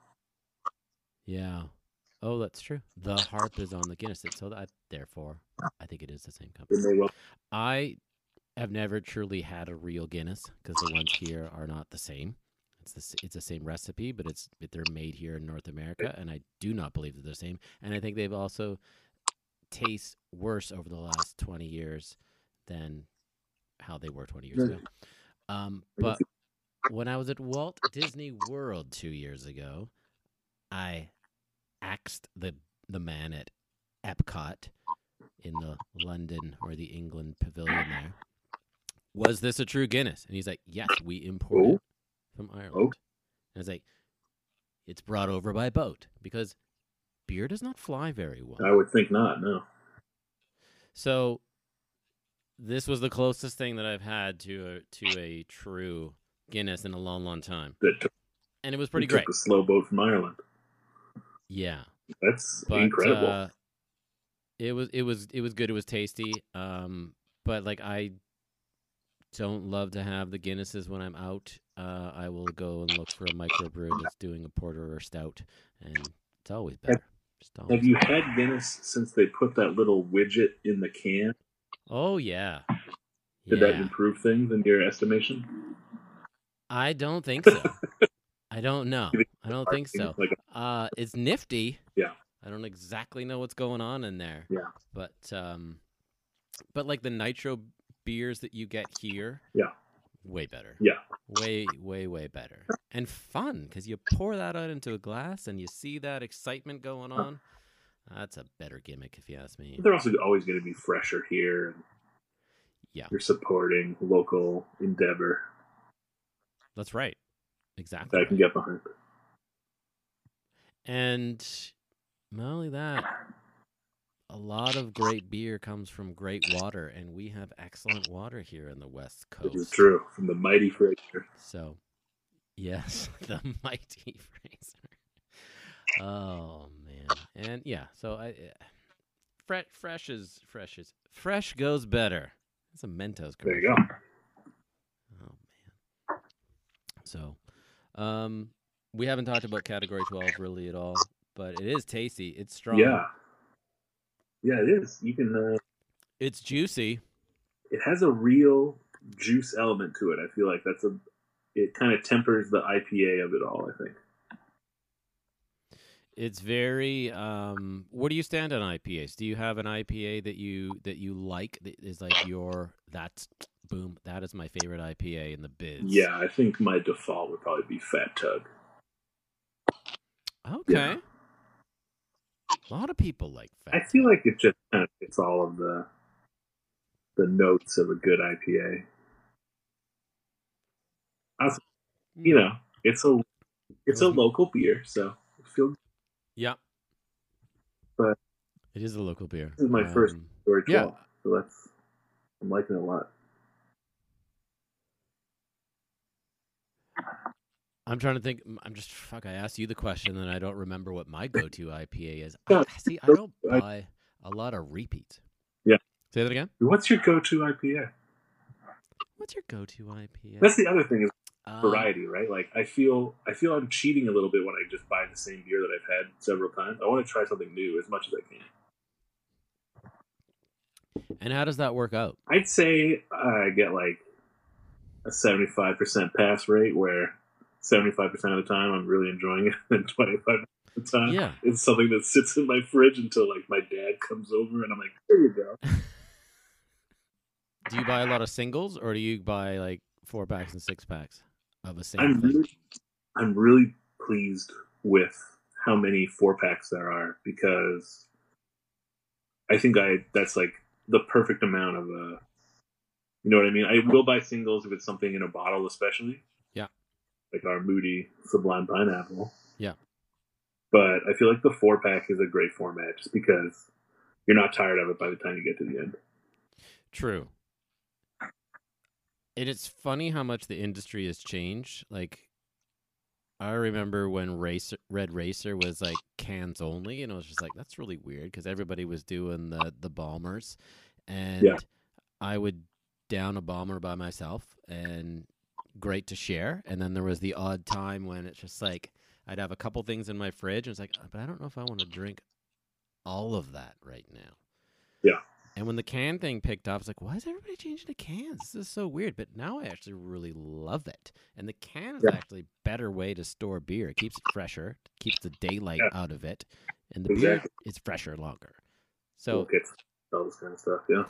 Yeah. Oh, that's true. The harp is on the Guinness, so that therefore I think it is the same company. It may well- I have never truly had a real Guinness because the ones here are not the same. It's the, s- it's the same recipe, but it's but they're made here in North America, and I do not believe that they're the same. And I think they've also taste worse over the last twenty years than how they were twenty years ago. Um, but when I was at Walt Disney World two years ago, I axed the the man at Epcot in the London or the England pavilion there. Was this a true Guinness? And he's like, yes, we import Oh. it from Ireland. Oh. And I was like, it's brought over by boat because beer does not fly very well. I would think not, no. So this was the closest thing that I've had to a, to a true Guinness in a long, long time. That took, And it was pretty it great. took a slow boat from Ireland. Yeah. That's But, incredible. Uh, it was it was it was good. It was tasty. Um, but like I don't love to have the Guinnesses when I'm out. Uh, I will go and look for a microbrew that's doing a porter or stout, and it's always better. Just always Have you better. had Guinness since they put that little widget in the can? Oh yeah. Did yeah. that improve things in your estimation? I don't think so. I don't know. I don't think so. Like, Uh, it's nifty. yeah. I don't exactly know what's going on in there. Yeah. But um, but like the nitro beers that you get here, Yeah. way better. Yeah. Way, way, way better. And fun, because you pour that out into a glass and you see that excitement going on. That's a better gimmick, if you ask me. They're also always going to be fresher here. Yeah. You're supporting local endeavor. That's right. Exactly. That I can right. get behind. And not only that, a lot of great beer comes from great water, and we have excellent water here in the West Coast. This is true. From the mighty Fraser. So, yes, the mighty Fraser. Oh man, and yeah, so I, fresh, fresh is fresh is fresh goes better. It's a Mentos commercial. There you go. Oh man. So, um, we haven't talked about Category twelve really at all, but it is tasty. It's strong. Yeah. Yeah, it is. You can. Uh, It's juicy. it has a real juice element to it. I feel like that's a. It kind of tempers the I P A of it all. I think. It's very. Um, where do you stand on I P As? Do you have an I P A that you that you like? That is like your that's boom. That is my favorite I P A in the biz. Yeah, I think my default would probably be Fat Tug. Okay. Yeah. A lot of people like fat. I feel like it just kind of hits all of the the notes of a good I P A. Also, you know, it's a it's a local beer, so I feel. Yeah. But it is a local beer. This is my um, first Category yeah. twelve, so that's I'm liking it a lot. I'm trying to think. I'm just fuck. I asked you the question, and I don't remember what my go-to I P A is. Yeah. I, see, I don't buy a lot of repeats. Yeah. Say that again. What's your go-to I P A? What's your go-to I P A? That's the other thing is Um, variety, right? Like I feel I feel I'm cheating a little bit when I just buy the same beer that I've had several times. I want to try something new as much as I can. And how does that work out? I'd say I get like a seventy-five percent pass rate where seventy-five percent of the time I'm really enjoying it, and twenty-five percent of the time Yeah. it's something that sits in my fridge until like my dad comes over, and I'm like, there you go. Do you buy a lot of singles, or do you buy like four packs and six packs of a same I'm thing? really, I'm really pleased with how many four packs there are, because I think I that's like the perfect amount of a, you know what I mean? I will buy singles if it's something in a bottle, especially. Yeah. Like our Moody Sublime Pineapple. Yeah. But I feel like the four pack is a great format just because you're not tired of it by the time you get to the end. True. And it's funny how much the industry has changed. Like, I remember when Racer, Red Racer was like cans only, and I was just like, that's really weird, because everybody was doing the the bombers, and Yeah. I would down a bomber by myself, and great to share. And then there was the odd time when it's just like I'd have a couple things in my fridge, and it's like, but I don't know if I want to drink all of that right now. Yeah. And when the can thing picked up, I was like, why is everybody changing to cans? This is so weird. But now I actually really love it. And the can is Yeah. actually a better way to store beer. It keeps it fresher, keeps the daylight Yeah. out of it, and the Exactly. beer is fresher longer. So Okay. All this kind of stuff, yeah.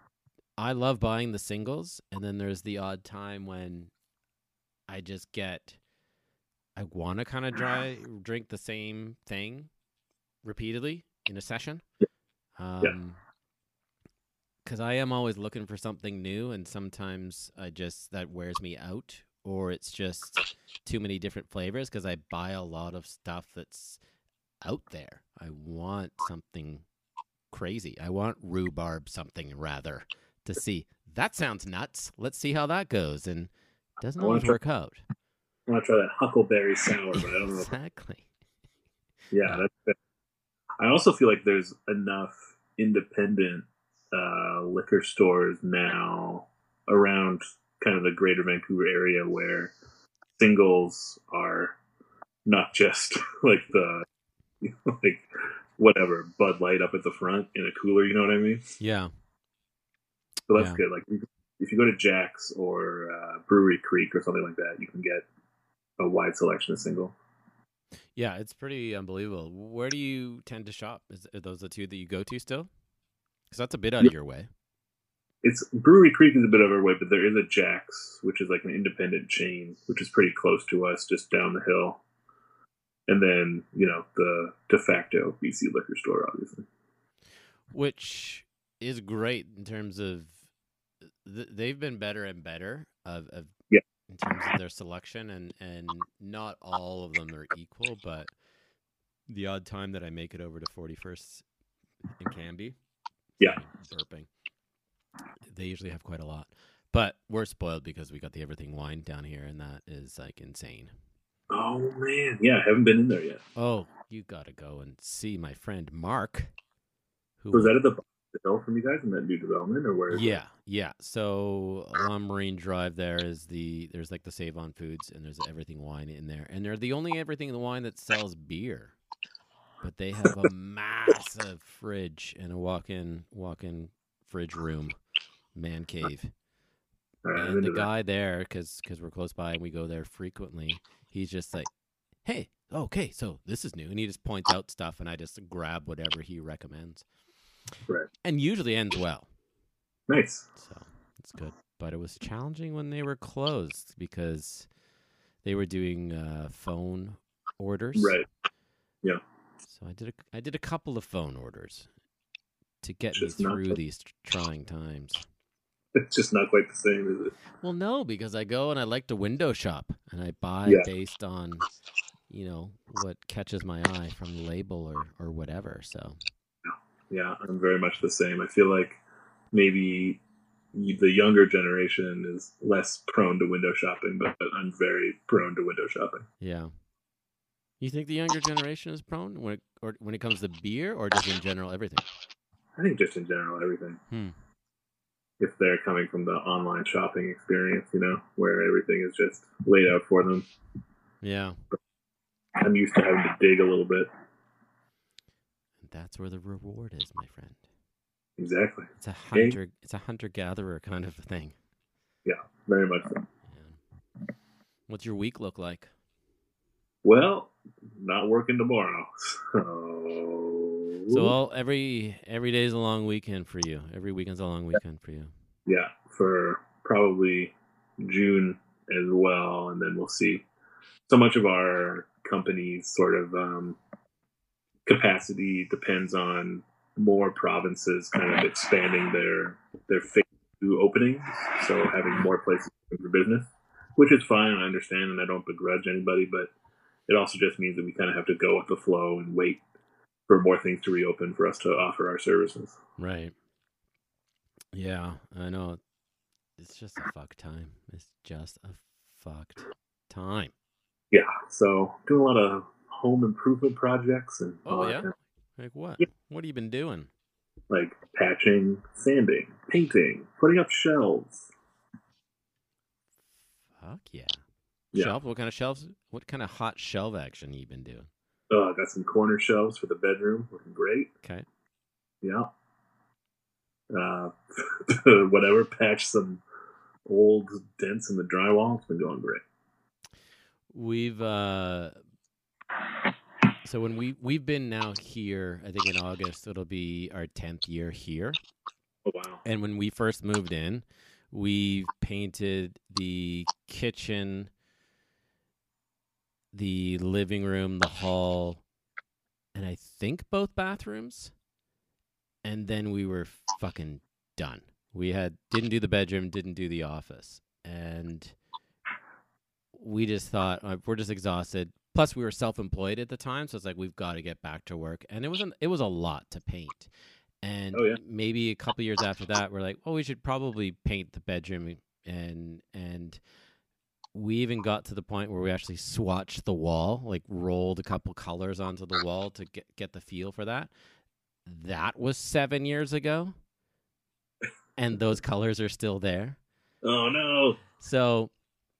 I love buying the singles, and then there's the odd time when I just get, I want to kind of dry drink the same thing repeatedly in a session. Yeah. Um, Yeah. Because I am always looking for something new, and sometimes I just, that wears me out, or it's just too many different flavors, because I buy a lot of stuff that's out there. I want something crazy. I want rhubarb something, rather, to see. That sounds nuts. Let's see how that goes. And it doesn't I wanna always try- work out. I want to try that Huckleberry Sour, but I don't know. If, Exactly. yeah, that's it. I also feel like there's enough independent uh, liquor stores now around kind of the greater Vancouver area where singles are not just like the, you know, like whatever, Bud Light up at the front in a cooler, you know what I mean? Yeah. So that's Yeah. good. Like if you go to Jack's or uh, Brewery Creek or something like that, you can get a wide selection of single. Yeah, it's pretty unbelievable. Where do you tend to shop? Is, are those the two that you go to still? Because that's a bit out of your way. It's Brewery Creek is a bit of our way, but there is a Jack's, which is like an independent chain, which is pretty close to us, just down the hill. And then, you know, the de facto B C liquor store, obviously. Which is great in terms of, th- they've been better and better of, of Yeah. in terms of their selection, and, and not all of them are equal, but the odd time that I make it over to forty-first in Canby, Yeah. burping, they usually have quite a lot. But we're spoiled because we got the Everything Wine down here, and that is like insane. Oh, man. Yeah, I haven't been in there yet. Oh, you got to go and see my friend Mark. Who Was that at the hill from you guys in that new development, or where? Is Yeah, yeah. So along Marine Drive, there is the there's like the Save On Foods, and there's Everything Wine in there, and they're the only Everything Wine that sells beer. But they have a massive fridge and a walk-in walk-in fridge room, man cave. All right, I'm And the into that. guy there, because because we're close by and we go there frequently, he's just like, "Hey, okay, so this is new," and he just points out stuff, and I just grab whatever he recommends. Right. And usually ends well. Nice. So it's good. But it was challenging when they were closed because they were doing uh, phone orders. Right. Yeah. So I did a, I did a couple of phone orders to get Just me not through quite- these trying times. It's just not quite the same, is it? Well, no, because I go and I like to window shop, and I buy Yeah. based on, you know, what catches my eye from the label or, or whatever. So Yeah, I'm very much the same. I feel like maybe the younger generation is less prone to window shopping, but I'm very prone to window shopping. yeah. You think the younger generation is prone when it, or when it comes to beer, or just in general everything? I think just in general, everything. Hmm. If they're coming from the online shopping experience, you know, where everything is just laid out for them. Yeah. I'm used to having to dig a little bit. And that's where the reward is, my friend. Exactly. It's a hunter. It's a hunter gatherer kind of thing. Yeah, very much so. Yeah. What's your week look like? Well, not working tomorrow. So, So all every every day is a long weekend for you. Every weekend's a long weekend for you. yeah, for probably June as well, and then we'll see. So much of our company's sort of um, capacity depends on more provinces kind of expanding their their phase two openings, so having more places for business, which is fine. I understand, and I don't begrudge anybody, but it also just means that we kind of have to go with the flow and wait for more things to reopen for us to offer our services. Right. Yeah, I know. It's just a fuck time. It's just a fucked time. Yeah, so doing a lot of home improvement projects and all Oh that yeah? kind of, Like what? yeah, What have you been doing? like patching, sanding, painting, putting up shelves. Fuck yeah. Yeah. Shelf? What kind of shelves? What kind of hot shelf action you been doing? Oh, I got some corner shelves for the bedroom, looking great. Okay. Yeah. Uh, whatever, patch some old dents in the drywall. It's been going great. We've uh so when we we've been now here, I think in August it'll be our tenth year here. Oh wow. And when we first moved in, we painted the kitchen, the living room, the hall, and I think both bathrooms. And then we were fucking done. We had didn't do the bedroom, didn't do the office, and we just thought uh, we're just exhausted. Plus, we were self-employed at the time, so it's like we've got to get back to work. And it was an, it was a lot to paint. And Oh yeah. maybe a couple years after that, we're like, well, we should probably paint the bedroom, and and we even got to the point where we actually swatched the wall, like rolled a couple colors onto the wall to get get the feel for that. That was seven years ago, and those colors are still there. Oh no. So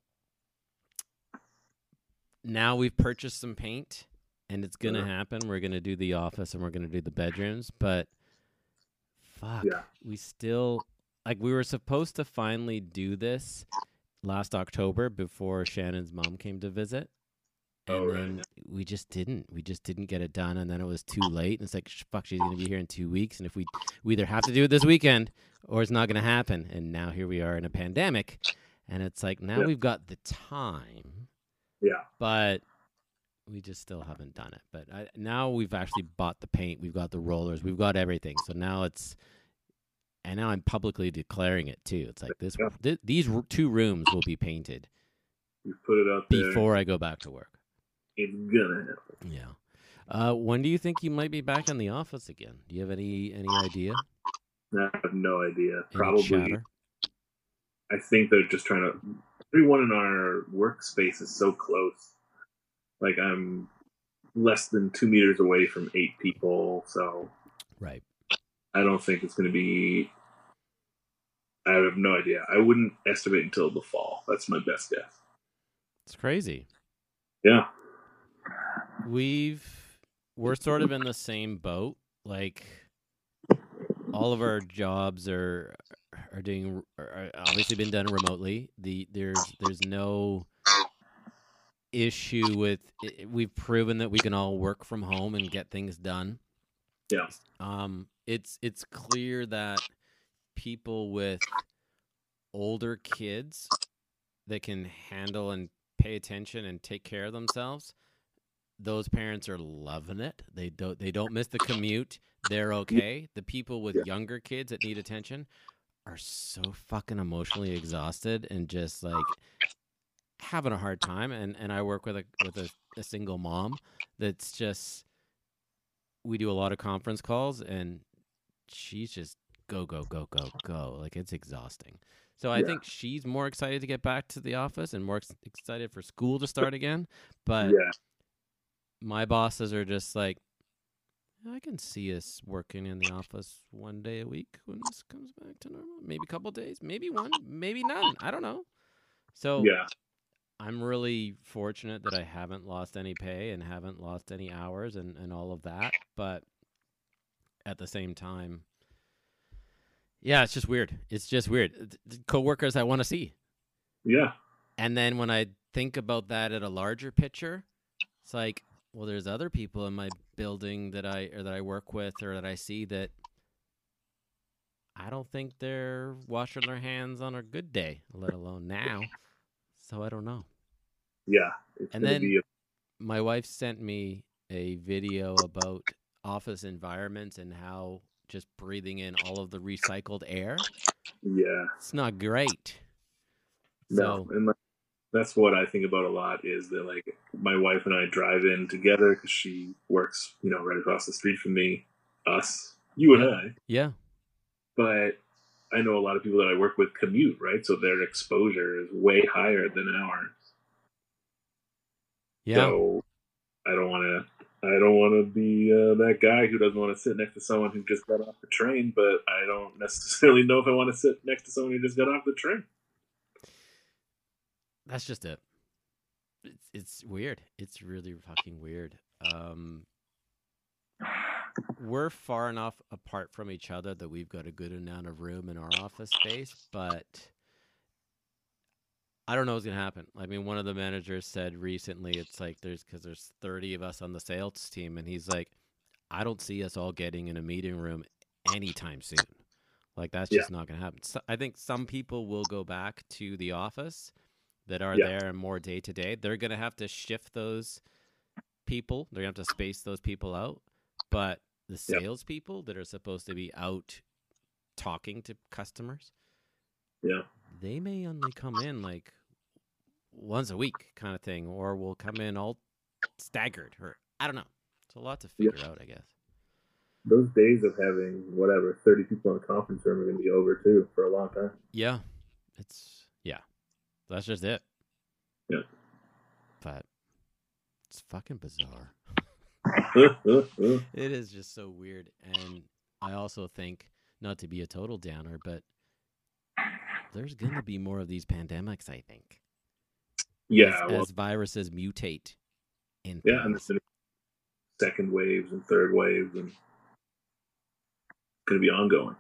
now we've purchased some paint, and it's gonna Uh-huh. happen. We're gonna do the office, and we're gonna do the bedrooms. But fuck, Yeah. we still like we were supposed to finally do this last October before Shannon's mom came to visit. And Oh, then right. we just didn't. We just didn't get it done, and then it was too late. And it's like, sh- fuck, she's gonna be here in two weeks, and if we we either have to do it this weekend or it's not gonna happen. And now here we are in a pandemic, and it's like now Yeah. we've got the time, Yeah. but we just still haven't done it. But I, now we've actually bought the paint, we've got the rollers, we've got everything. So now it's, and now I'm publicly declaring it too. It's like this, Yeah. th- these r- two rooms will be painted You put it out there. before I go back to work. It's gonna happen. Yeah. Uh, when do you think you might be back in the office again? Do you have any any idea? I have no idea. Any Probably. chatter? I think they're just trying to. Everyone in our workspace is so close. Like I'm less than two meters away from eight people, so Right. I don't think it's going to be. I have no idea. I wouldn't estimate until the fall. That's my best guess. It's crazy. Yeah. We've we're sort of in the same boat. Like all of our jobs are are doing are obviously been done remotely. The there's there's no issue with it. We've proven that we can all work from home and get things done. Yeah. Um it's it's clear that people with older kids that can handle and pay attention and take care of themselves, those parents are loving it. They don't they don't miss the commute. They're okay. The people with Yeah. younger kids that need attention are so fucking emotionally exhausted and just like having a hard time. And and I work with a with a, a single mom that's just, we do a lot of conference calls, and she's just go go go go go. Like it's exhausting. So I Yeah. think she's more excited to get back to the office and more ex- excited for school to start again. But Yeah. my bosses are just like, I can see us working in the office one day a week when this comes back to normal. Maybe a couple days, maybe one, maybe none. I don't know. So Yeah. I'm really fortunate that I haven't lost any pay and haven't lost any hours and, and all of that. But at the same time, yeah, it's just weird. It's just weird. Coworkers I want to see. Yeah. And then when I think about that at a larger picture, It's like, well, there's other people in my building that I or that I work with or that I see that I don't think they're washing their hands on a good day, let alone now. So I don't know. Yeah, it's And going to then be. A, my wife sent me a video about office environments and how just breathing in all of the recycled air, yeah, it's not great. no, So, and like, that's what I think about a lot is that like my wife and I drive in together because she works, you know, right across the street from me, us, you and yeah, I. yeah, But I know a lot of people that I work with commute, right? So their exposure is way higher than ours. yeah. So I don't want to. I don't want to be uh, that guy who doesn't want to sit next to someone who just got off the train, but I don't necessarily know if I want to sit next to someone who just got off the train. That's just it. It's, it's weird. It's really fucking weird. Um, we're far enough apart from each other that we've got a good amount of room in our office space, but I don't know what's gonna happen. I mean, one of the managers said recently, it's like there's because there's thirty of us on the sales team, and he's like, I don't see us all getting in a meeting room anytime soon. Like that's Yeah, just not gonna happen. So I think some people will go back to the office that are yeah, there more day to day. They're gonna have to shift those people. They're gonna have to space those people out. But the yeah, salespeople that are supposed to be out talking to customers, yeah, they may only come in like once a week kind of thing, or will come in all staggered, or I don't know. It's a lot to yeah. figure out, I guess. Those days of having whatever thirty people in a conference room are going to be over too for a long time. Yeah, it's yeah, that's just it. Yeah. But it's fucking bizarre. It is just so weird, and I also think not to be a total downer, but there's gonna be more of these pandemics. I think as yeah. Well, as viruses mutate in yeah, and things. there's second waves and third waves, and it's going to be ongoing.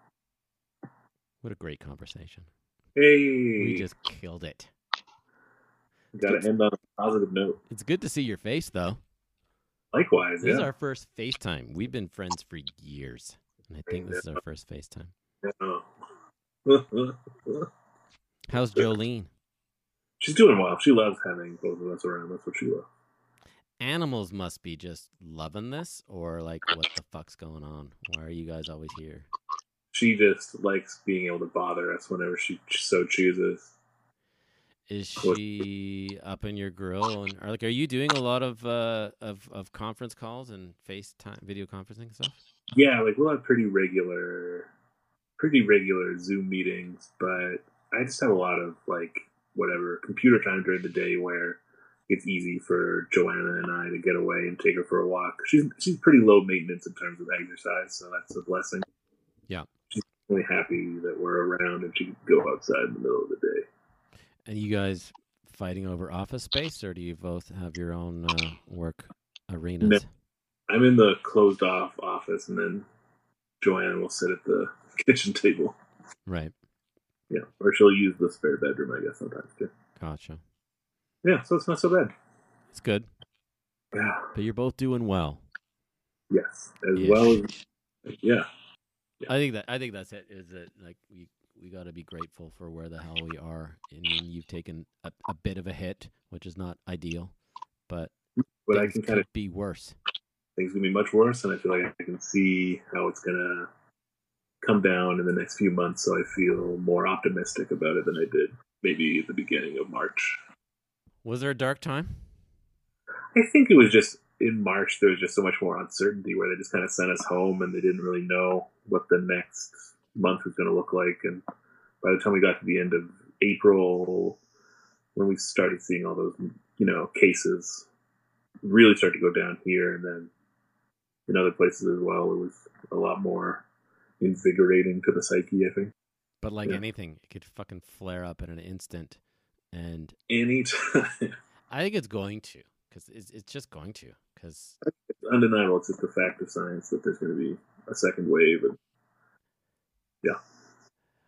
What a great conversation. Hey, We just killed it. It's got good. to end on a positive note. It's good to see your face, though. Likewise, This is yeah. our first FaceTime. We've been friends for years, and I think this is our first FaceTime. Yeah. How's Jolene? She's doing well. She loves having both of us around. That's what she loves. Animals must be just loving this, or like, what the fuck's going on? Why are you guys always here? She just likes being able to bother us whenever she so chooses. Is she up in your grill? And are like, are you doing a lot of uh of of conference calls and FaceTime video conferencing stuff? Yeah, like we'll have pretty regular, pretty regular Zoom meetings, but I just have a lot of like whatever computer time during the day where it's easy for Joanna and I to get away and take her for a walk. She's she's pretty low maintenance in terms of exercise, so that's a blessing. Yeah. She's really happy that we're around and she can go outside in the middle of the day. And you guys fighting over office space, or do you both have your own uh, work arenas? No, I'm in the closed off office, and then Joanna will sit at the kitchen table. Right. Yeah, or she'll use the spare bedroom, I guess, sometimes too. Gotcha. Yeah, so it's not so bad. It's good. Yeah. But you're both doing well. Yes, as Ish. well as yeah. yeah. I think that I think that's it. Is that like we we got to be grateful for where the hell we are. I mean, you've taken a, a bit of a hit, which is not ideal, but But things I can kind of be worse. Things can be much worse, and I feel like I can see how it's gonna come down in the next few months. So I feel more optimistic about it than I did maybe at the beginning of March. Was there a dark time? I think it was just in March. There was just so much more uncertainty where they just kind of sent us home, and they didn't really know what the next month was going to look like. And by the time we got to the end of April, when we started seeing all those, you know, cases really start to go down here, and then in other places as well, it was a lot more invigorating to the psyche, I think. But like Yeah. anything, it could fucking flare up in an instant. And Anytime. I think it's going to, because it's, it's just going to. Because It's undeniable. It's just a fact of science that there's going to be a second wave. And yeah.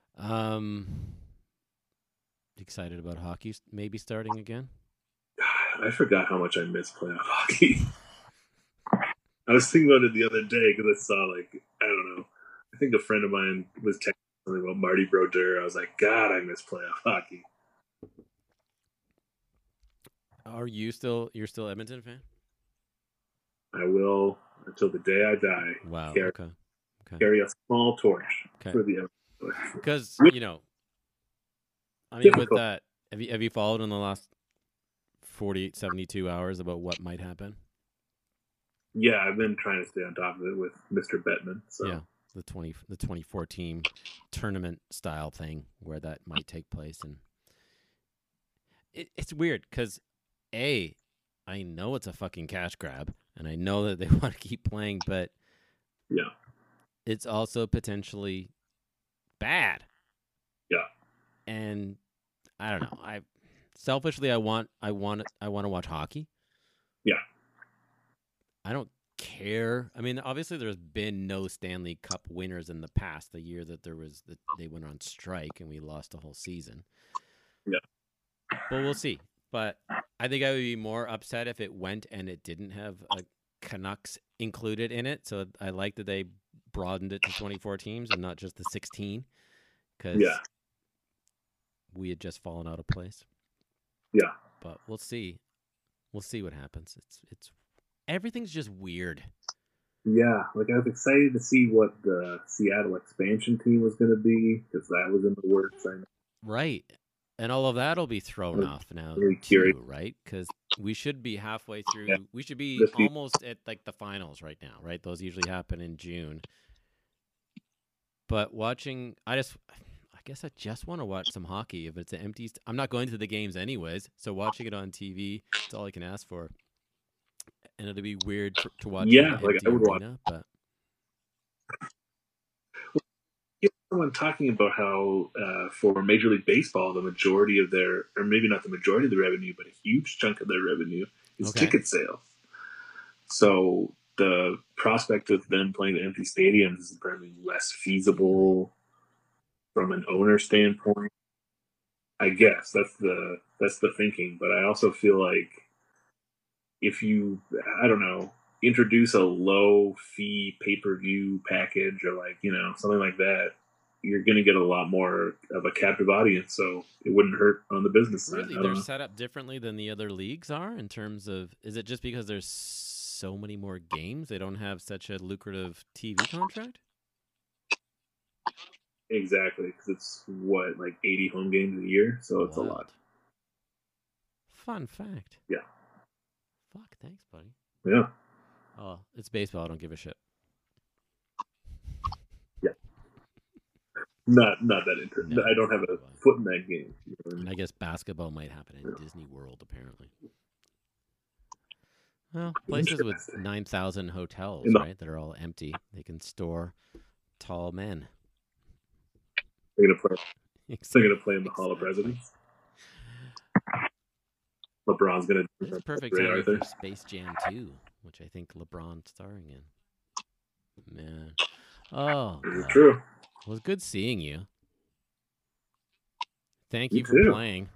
Um, excited about hockey maybe starting again? I forgot how much I miss playoff hockey. I was thinking about it the other day because I saw, like, I don't know. I think a friend of mine was texting something about Marty Brodeur. I was like, God, I miss playoff hockey. Are you still, you're still Edmonton fan? I will until the day I die. Wow. Carry, okay. Okay. carry a small torch okay. for the because you know, I mean, Difficult. with that, have you have you followed in the last forty-eight, seventy-two hours about what might happen? Yeah, I've been trying to stay on top of it with Mister Bettman. So. Yeah, the twenty the twenty fourteen tournament style thing where that might take place, and it, it's weird because a I know it's a fucking cash grab, and I know that they want to keep playing, but yeah, it's also potentially bad. Yeah, and I don't know. I selfishly, I want, I want, I want to watch hockey. Yeah, I don't care. I mean, obviously, there's been no Stanley Cup winners in the past. The year that there was, that they went on strike and we lost a whole season. Yeah, but we'll see. But I think I would be more upset if it went and it didn't have a Canucks included in it. So I like that they broadened it to twenty-four teams and not just the sixteen, because yeah. we had just fallen out of place. Yeah, but we'll see. We'll see what happens. It's it's everything's just weird. Yeah, like I was excited to see what the Seattle expansion team was going to be because that was in the works. I know. Right. And all of that will be thrown off now, really too, curious. right? Because we should be halfway through. Yeah. We should be This almost at, like, the finals right now, right? Those usually happen in June. But watching, I just, I guess I just want to watch some hockey. If it's an empty, st- I'm not going to the games anyways, so watching it on T V, it's all I can ask for. And it'll be weird for, to watch Yeah, an like empty I would arena, watch. But Someone talking about how uh, for Major League Baseball, the majority of their, or maybe not the majority of the revenue, but a huge chunk of their revenue is Okay. ticket sales. So the prospect of them playing the empty stadiums is probably less feasible from an owner standpoint. I guess that's the that's the thinking. But I also feel like if you, I don't know, introduce a low fee pay per view package or like you know something like that, you're going to get a lot more of a captive audience, so it wouldn't hurt on the business side. really, I don't they're know. set up differently than the other leagues are in terms of, is it just because there's so many more games, they don't have such a lucrative T V contract? Exactly, because it's, what, like eighty home games a year, so it's Wild. a lot. Fun fact. Yeah. Fuck, thanks, buddy. Yeah. Oh, it's baseball. I don't give a shit. Yeah. Not not that interesting. No, I don't have a probably. foot in that game. You know what I mean? I guess basketball might happen in Disney World, apparently. Well, places with Interesting. nine thousand hotels, In the- right, that are all empty. They can store tall men. They're gonna play. They're gonna play in the Hall of Presidents. LeBron's gonna. It's a perfect Ray timing Arthur. for Space Jam two, which I think LeBron's starring in. Man. Oh, This is God. true. Well, it's good seeing you. Thank You you for too. playing.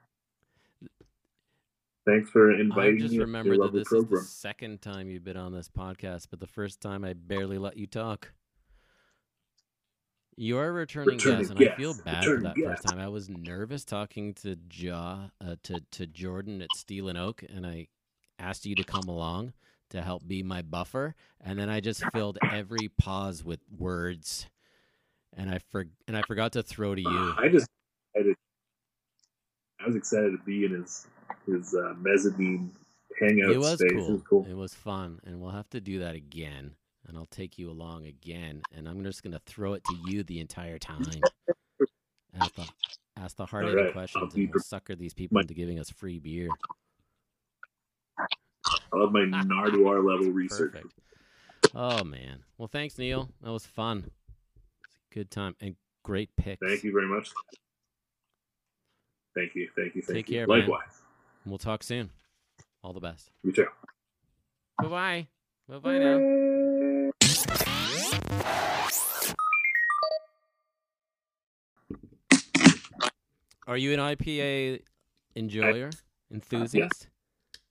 Thanks for I inviting just me. to remember your that lovely this program. is the second time you've been on this podcast, but the first time I barely let you talk. You're a returning, Returning guest, and I guest, feel bad returning for that guest. first time. I was nervous talking to Ja, uh, to to Jordan at Steel and Oak, and I asked you to come along to help be my buffer, and then I just filled every pause with words, and I for, and I forgot to throw to you. I just. I, did, I was excited to be in his his uh, mezzanine hangout It was space. cool. It was cool. It was fun, and we'll have to do that again. And I'll take you along again, and I'm just going to throw it to you the entire time. Ask the, ask the hard-hitting All right. questions, I'll and be we'll pre- sucker these people my- into giving us free beer. I love my Nardwar level research. Perfect. Oh, man. Well, thanks, Neil. That was fun. It's a good time, and great picks. Thank you very much. Thank you. Thank you. Thank Take you. care, man. Likewise. We'll talk soon. All the best. You too. Bye-bye. Bye-bye now. Are you an I P A enjoyer, enthusiast?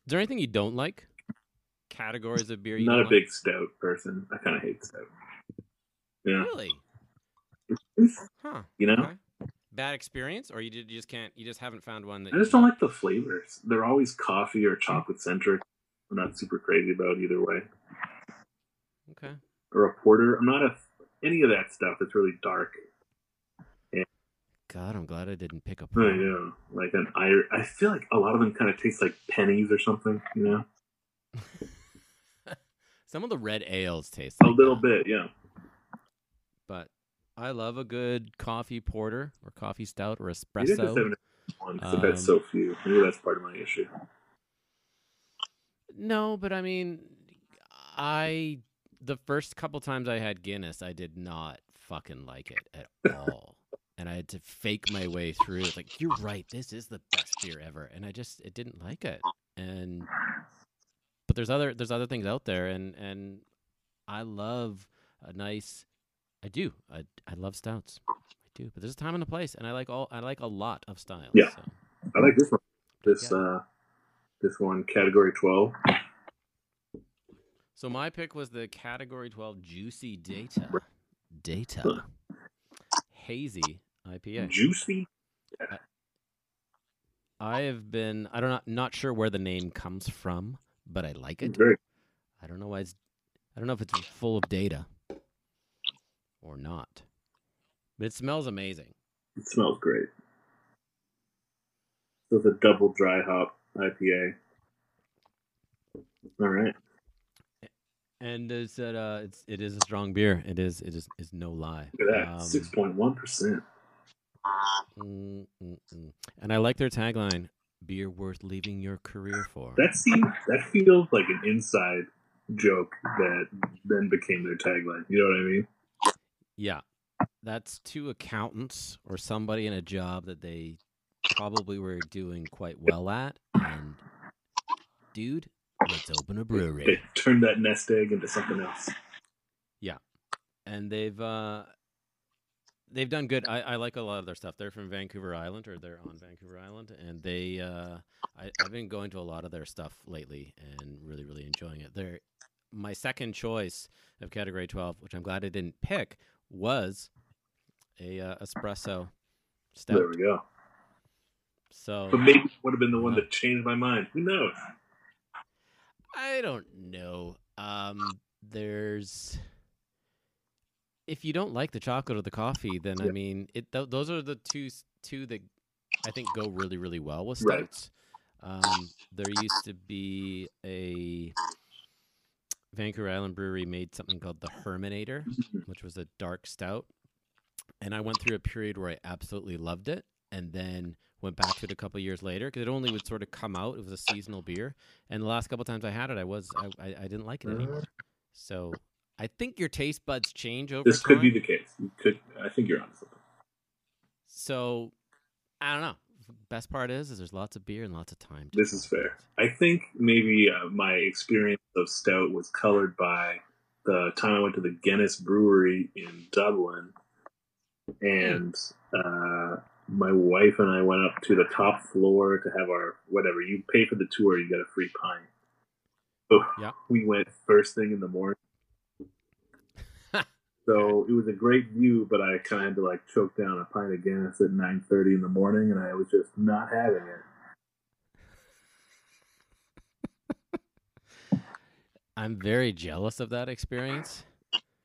there anything you don't like? Categories of beer you Not don't a like? big stout person. I kind of hate stout. Yeah. Really? Huh. You know? Okay. Bad experience, or you, did, you just can't? You just haven't found one that I you just don't love? like the flavors. They're always coffee or chocolate centric. I'm not super crazy about either way. Okay. Or a porter. I'm not a any of that stuff that's really dark. God, I'm glad I didn't pick a I porter. know. Like an Irish. I feel like a lot of them kind of taste like pennies or something, you know? Some of the red ales taste A like little that, bit, yeah. but I love a good coffee porter or coffee stout or Maybe I just espresso. haven't had one because I've Um, had so few. Maybe that's part of my issue. No, but I mean, I the first couple times I had Guinness, I did not fucking like it at all. And I had to fake my way through. It's like, you're right, this is the best beer ever. And I just it didn't like it. And but there's other there's other things out there, and and I love a nice I do. I I love stouts. I do. But there's a time and a place, and I like all I like a lot of styles. Yeah. So I like this one. This Yeah. uh this one, category twelve. So my pick was the Category twelve Juicy Data. Data. Huh. Hazy I P A. Juicy. I have been, I don't know, not sure where the name comes from, but I like it. Very I don't know why it's, I don't know if it's full of data or not. But it smells amazing. It smells great. So it's a double dry hop I P A. All right. And it's that uh, it's it is a strong beer. It is it is is no lie. Look at that. Um, Six point one percent. mm, mm, mm. And I like their tagline: "Beer worth leaving your career for." That seems that feels like an inside joke that then became their tagline. You know what I mean? Yeah, that's two accountants or somebody in a job that they probably were doing quite well at. And dude, let's open a brewery. They turned that nest egg into something else. Yeah, and they've uh, they've done good. I, I like a lot of their stuff. They're from Vancouver Island, or they're on Vancouver Island, and they uh, I, I've been going to a lot of their stuff lately and really really enjoying it. They're my second choice of Category twelve, which I'm glad I didn't pick, was a uh, espresso stout. There we go. So, But maybe it would have been the one uh, that changed my mind. Who knows? I don't know. Um, there's if you don't like the chocolate or the coffee, then I Yeah. mean, it. Th- those are the two s- two that I think go really really well with Right. stouts. Um, there used to be a Vancouver Island brewery made something called the Herminator, which was a dark stout, and I went through a period where I absolutely loved it, and then went back to it a couple years later because it only would sort of come out. It was a seasonal beer, and the last couple times I had it, I was I, I, I didn't like it anymore. So I think your taste buds change over This time. could be the case. You could. I think you're on something. So I don't know. Best part is, is there's lots of beer and lots of time. To This is fair. I think maybe uh, my experience of stout was colored by the time I went to the Guinness Brewery in Dublin, and uh, my wife and I went up to the top floor to have our whatever. You pay for the tour, you get a free pint. So Yeah. we went first thing in the morning. So it was a great view, but I kind of had to like choke down a pint of Guinness at nine thirty in the morning, and I was just not having it. I'm very jealous of that experience.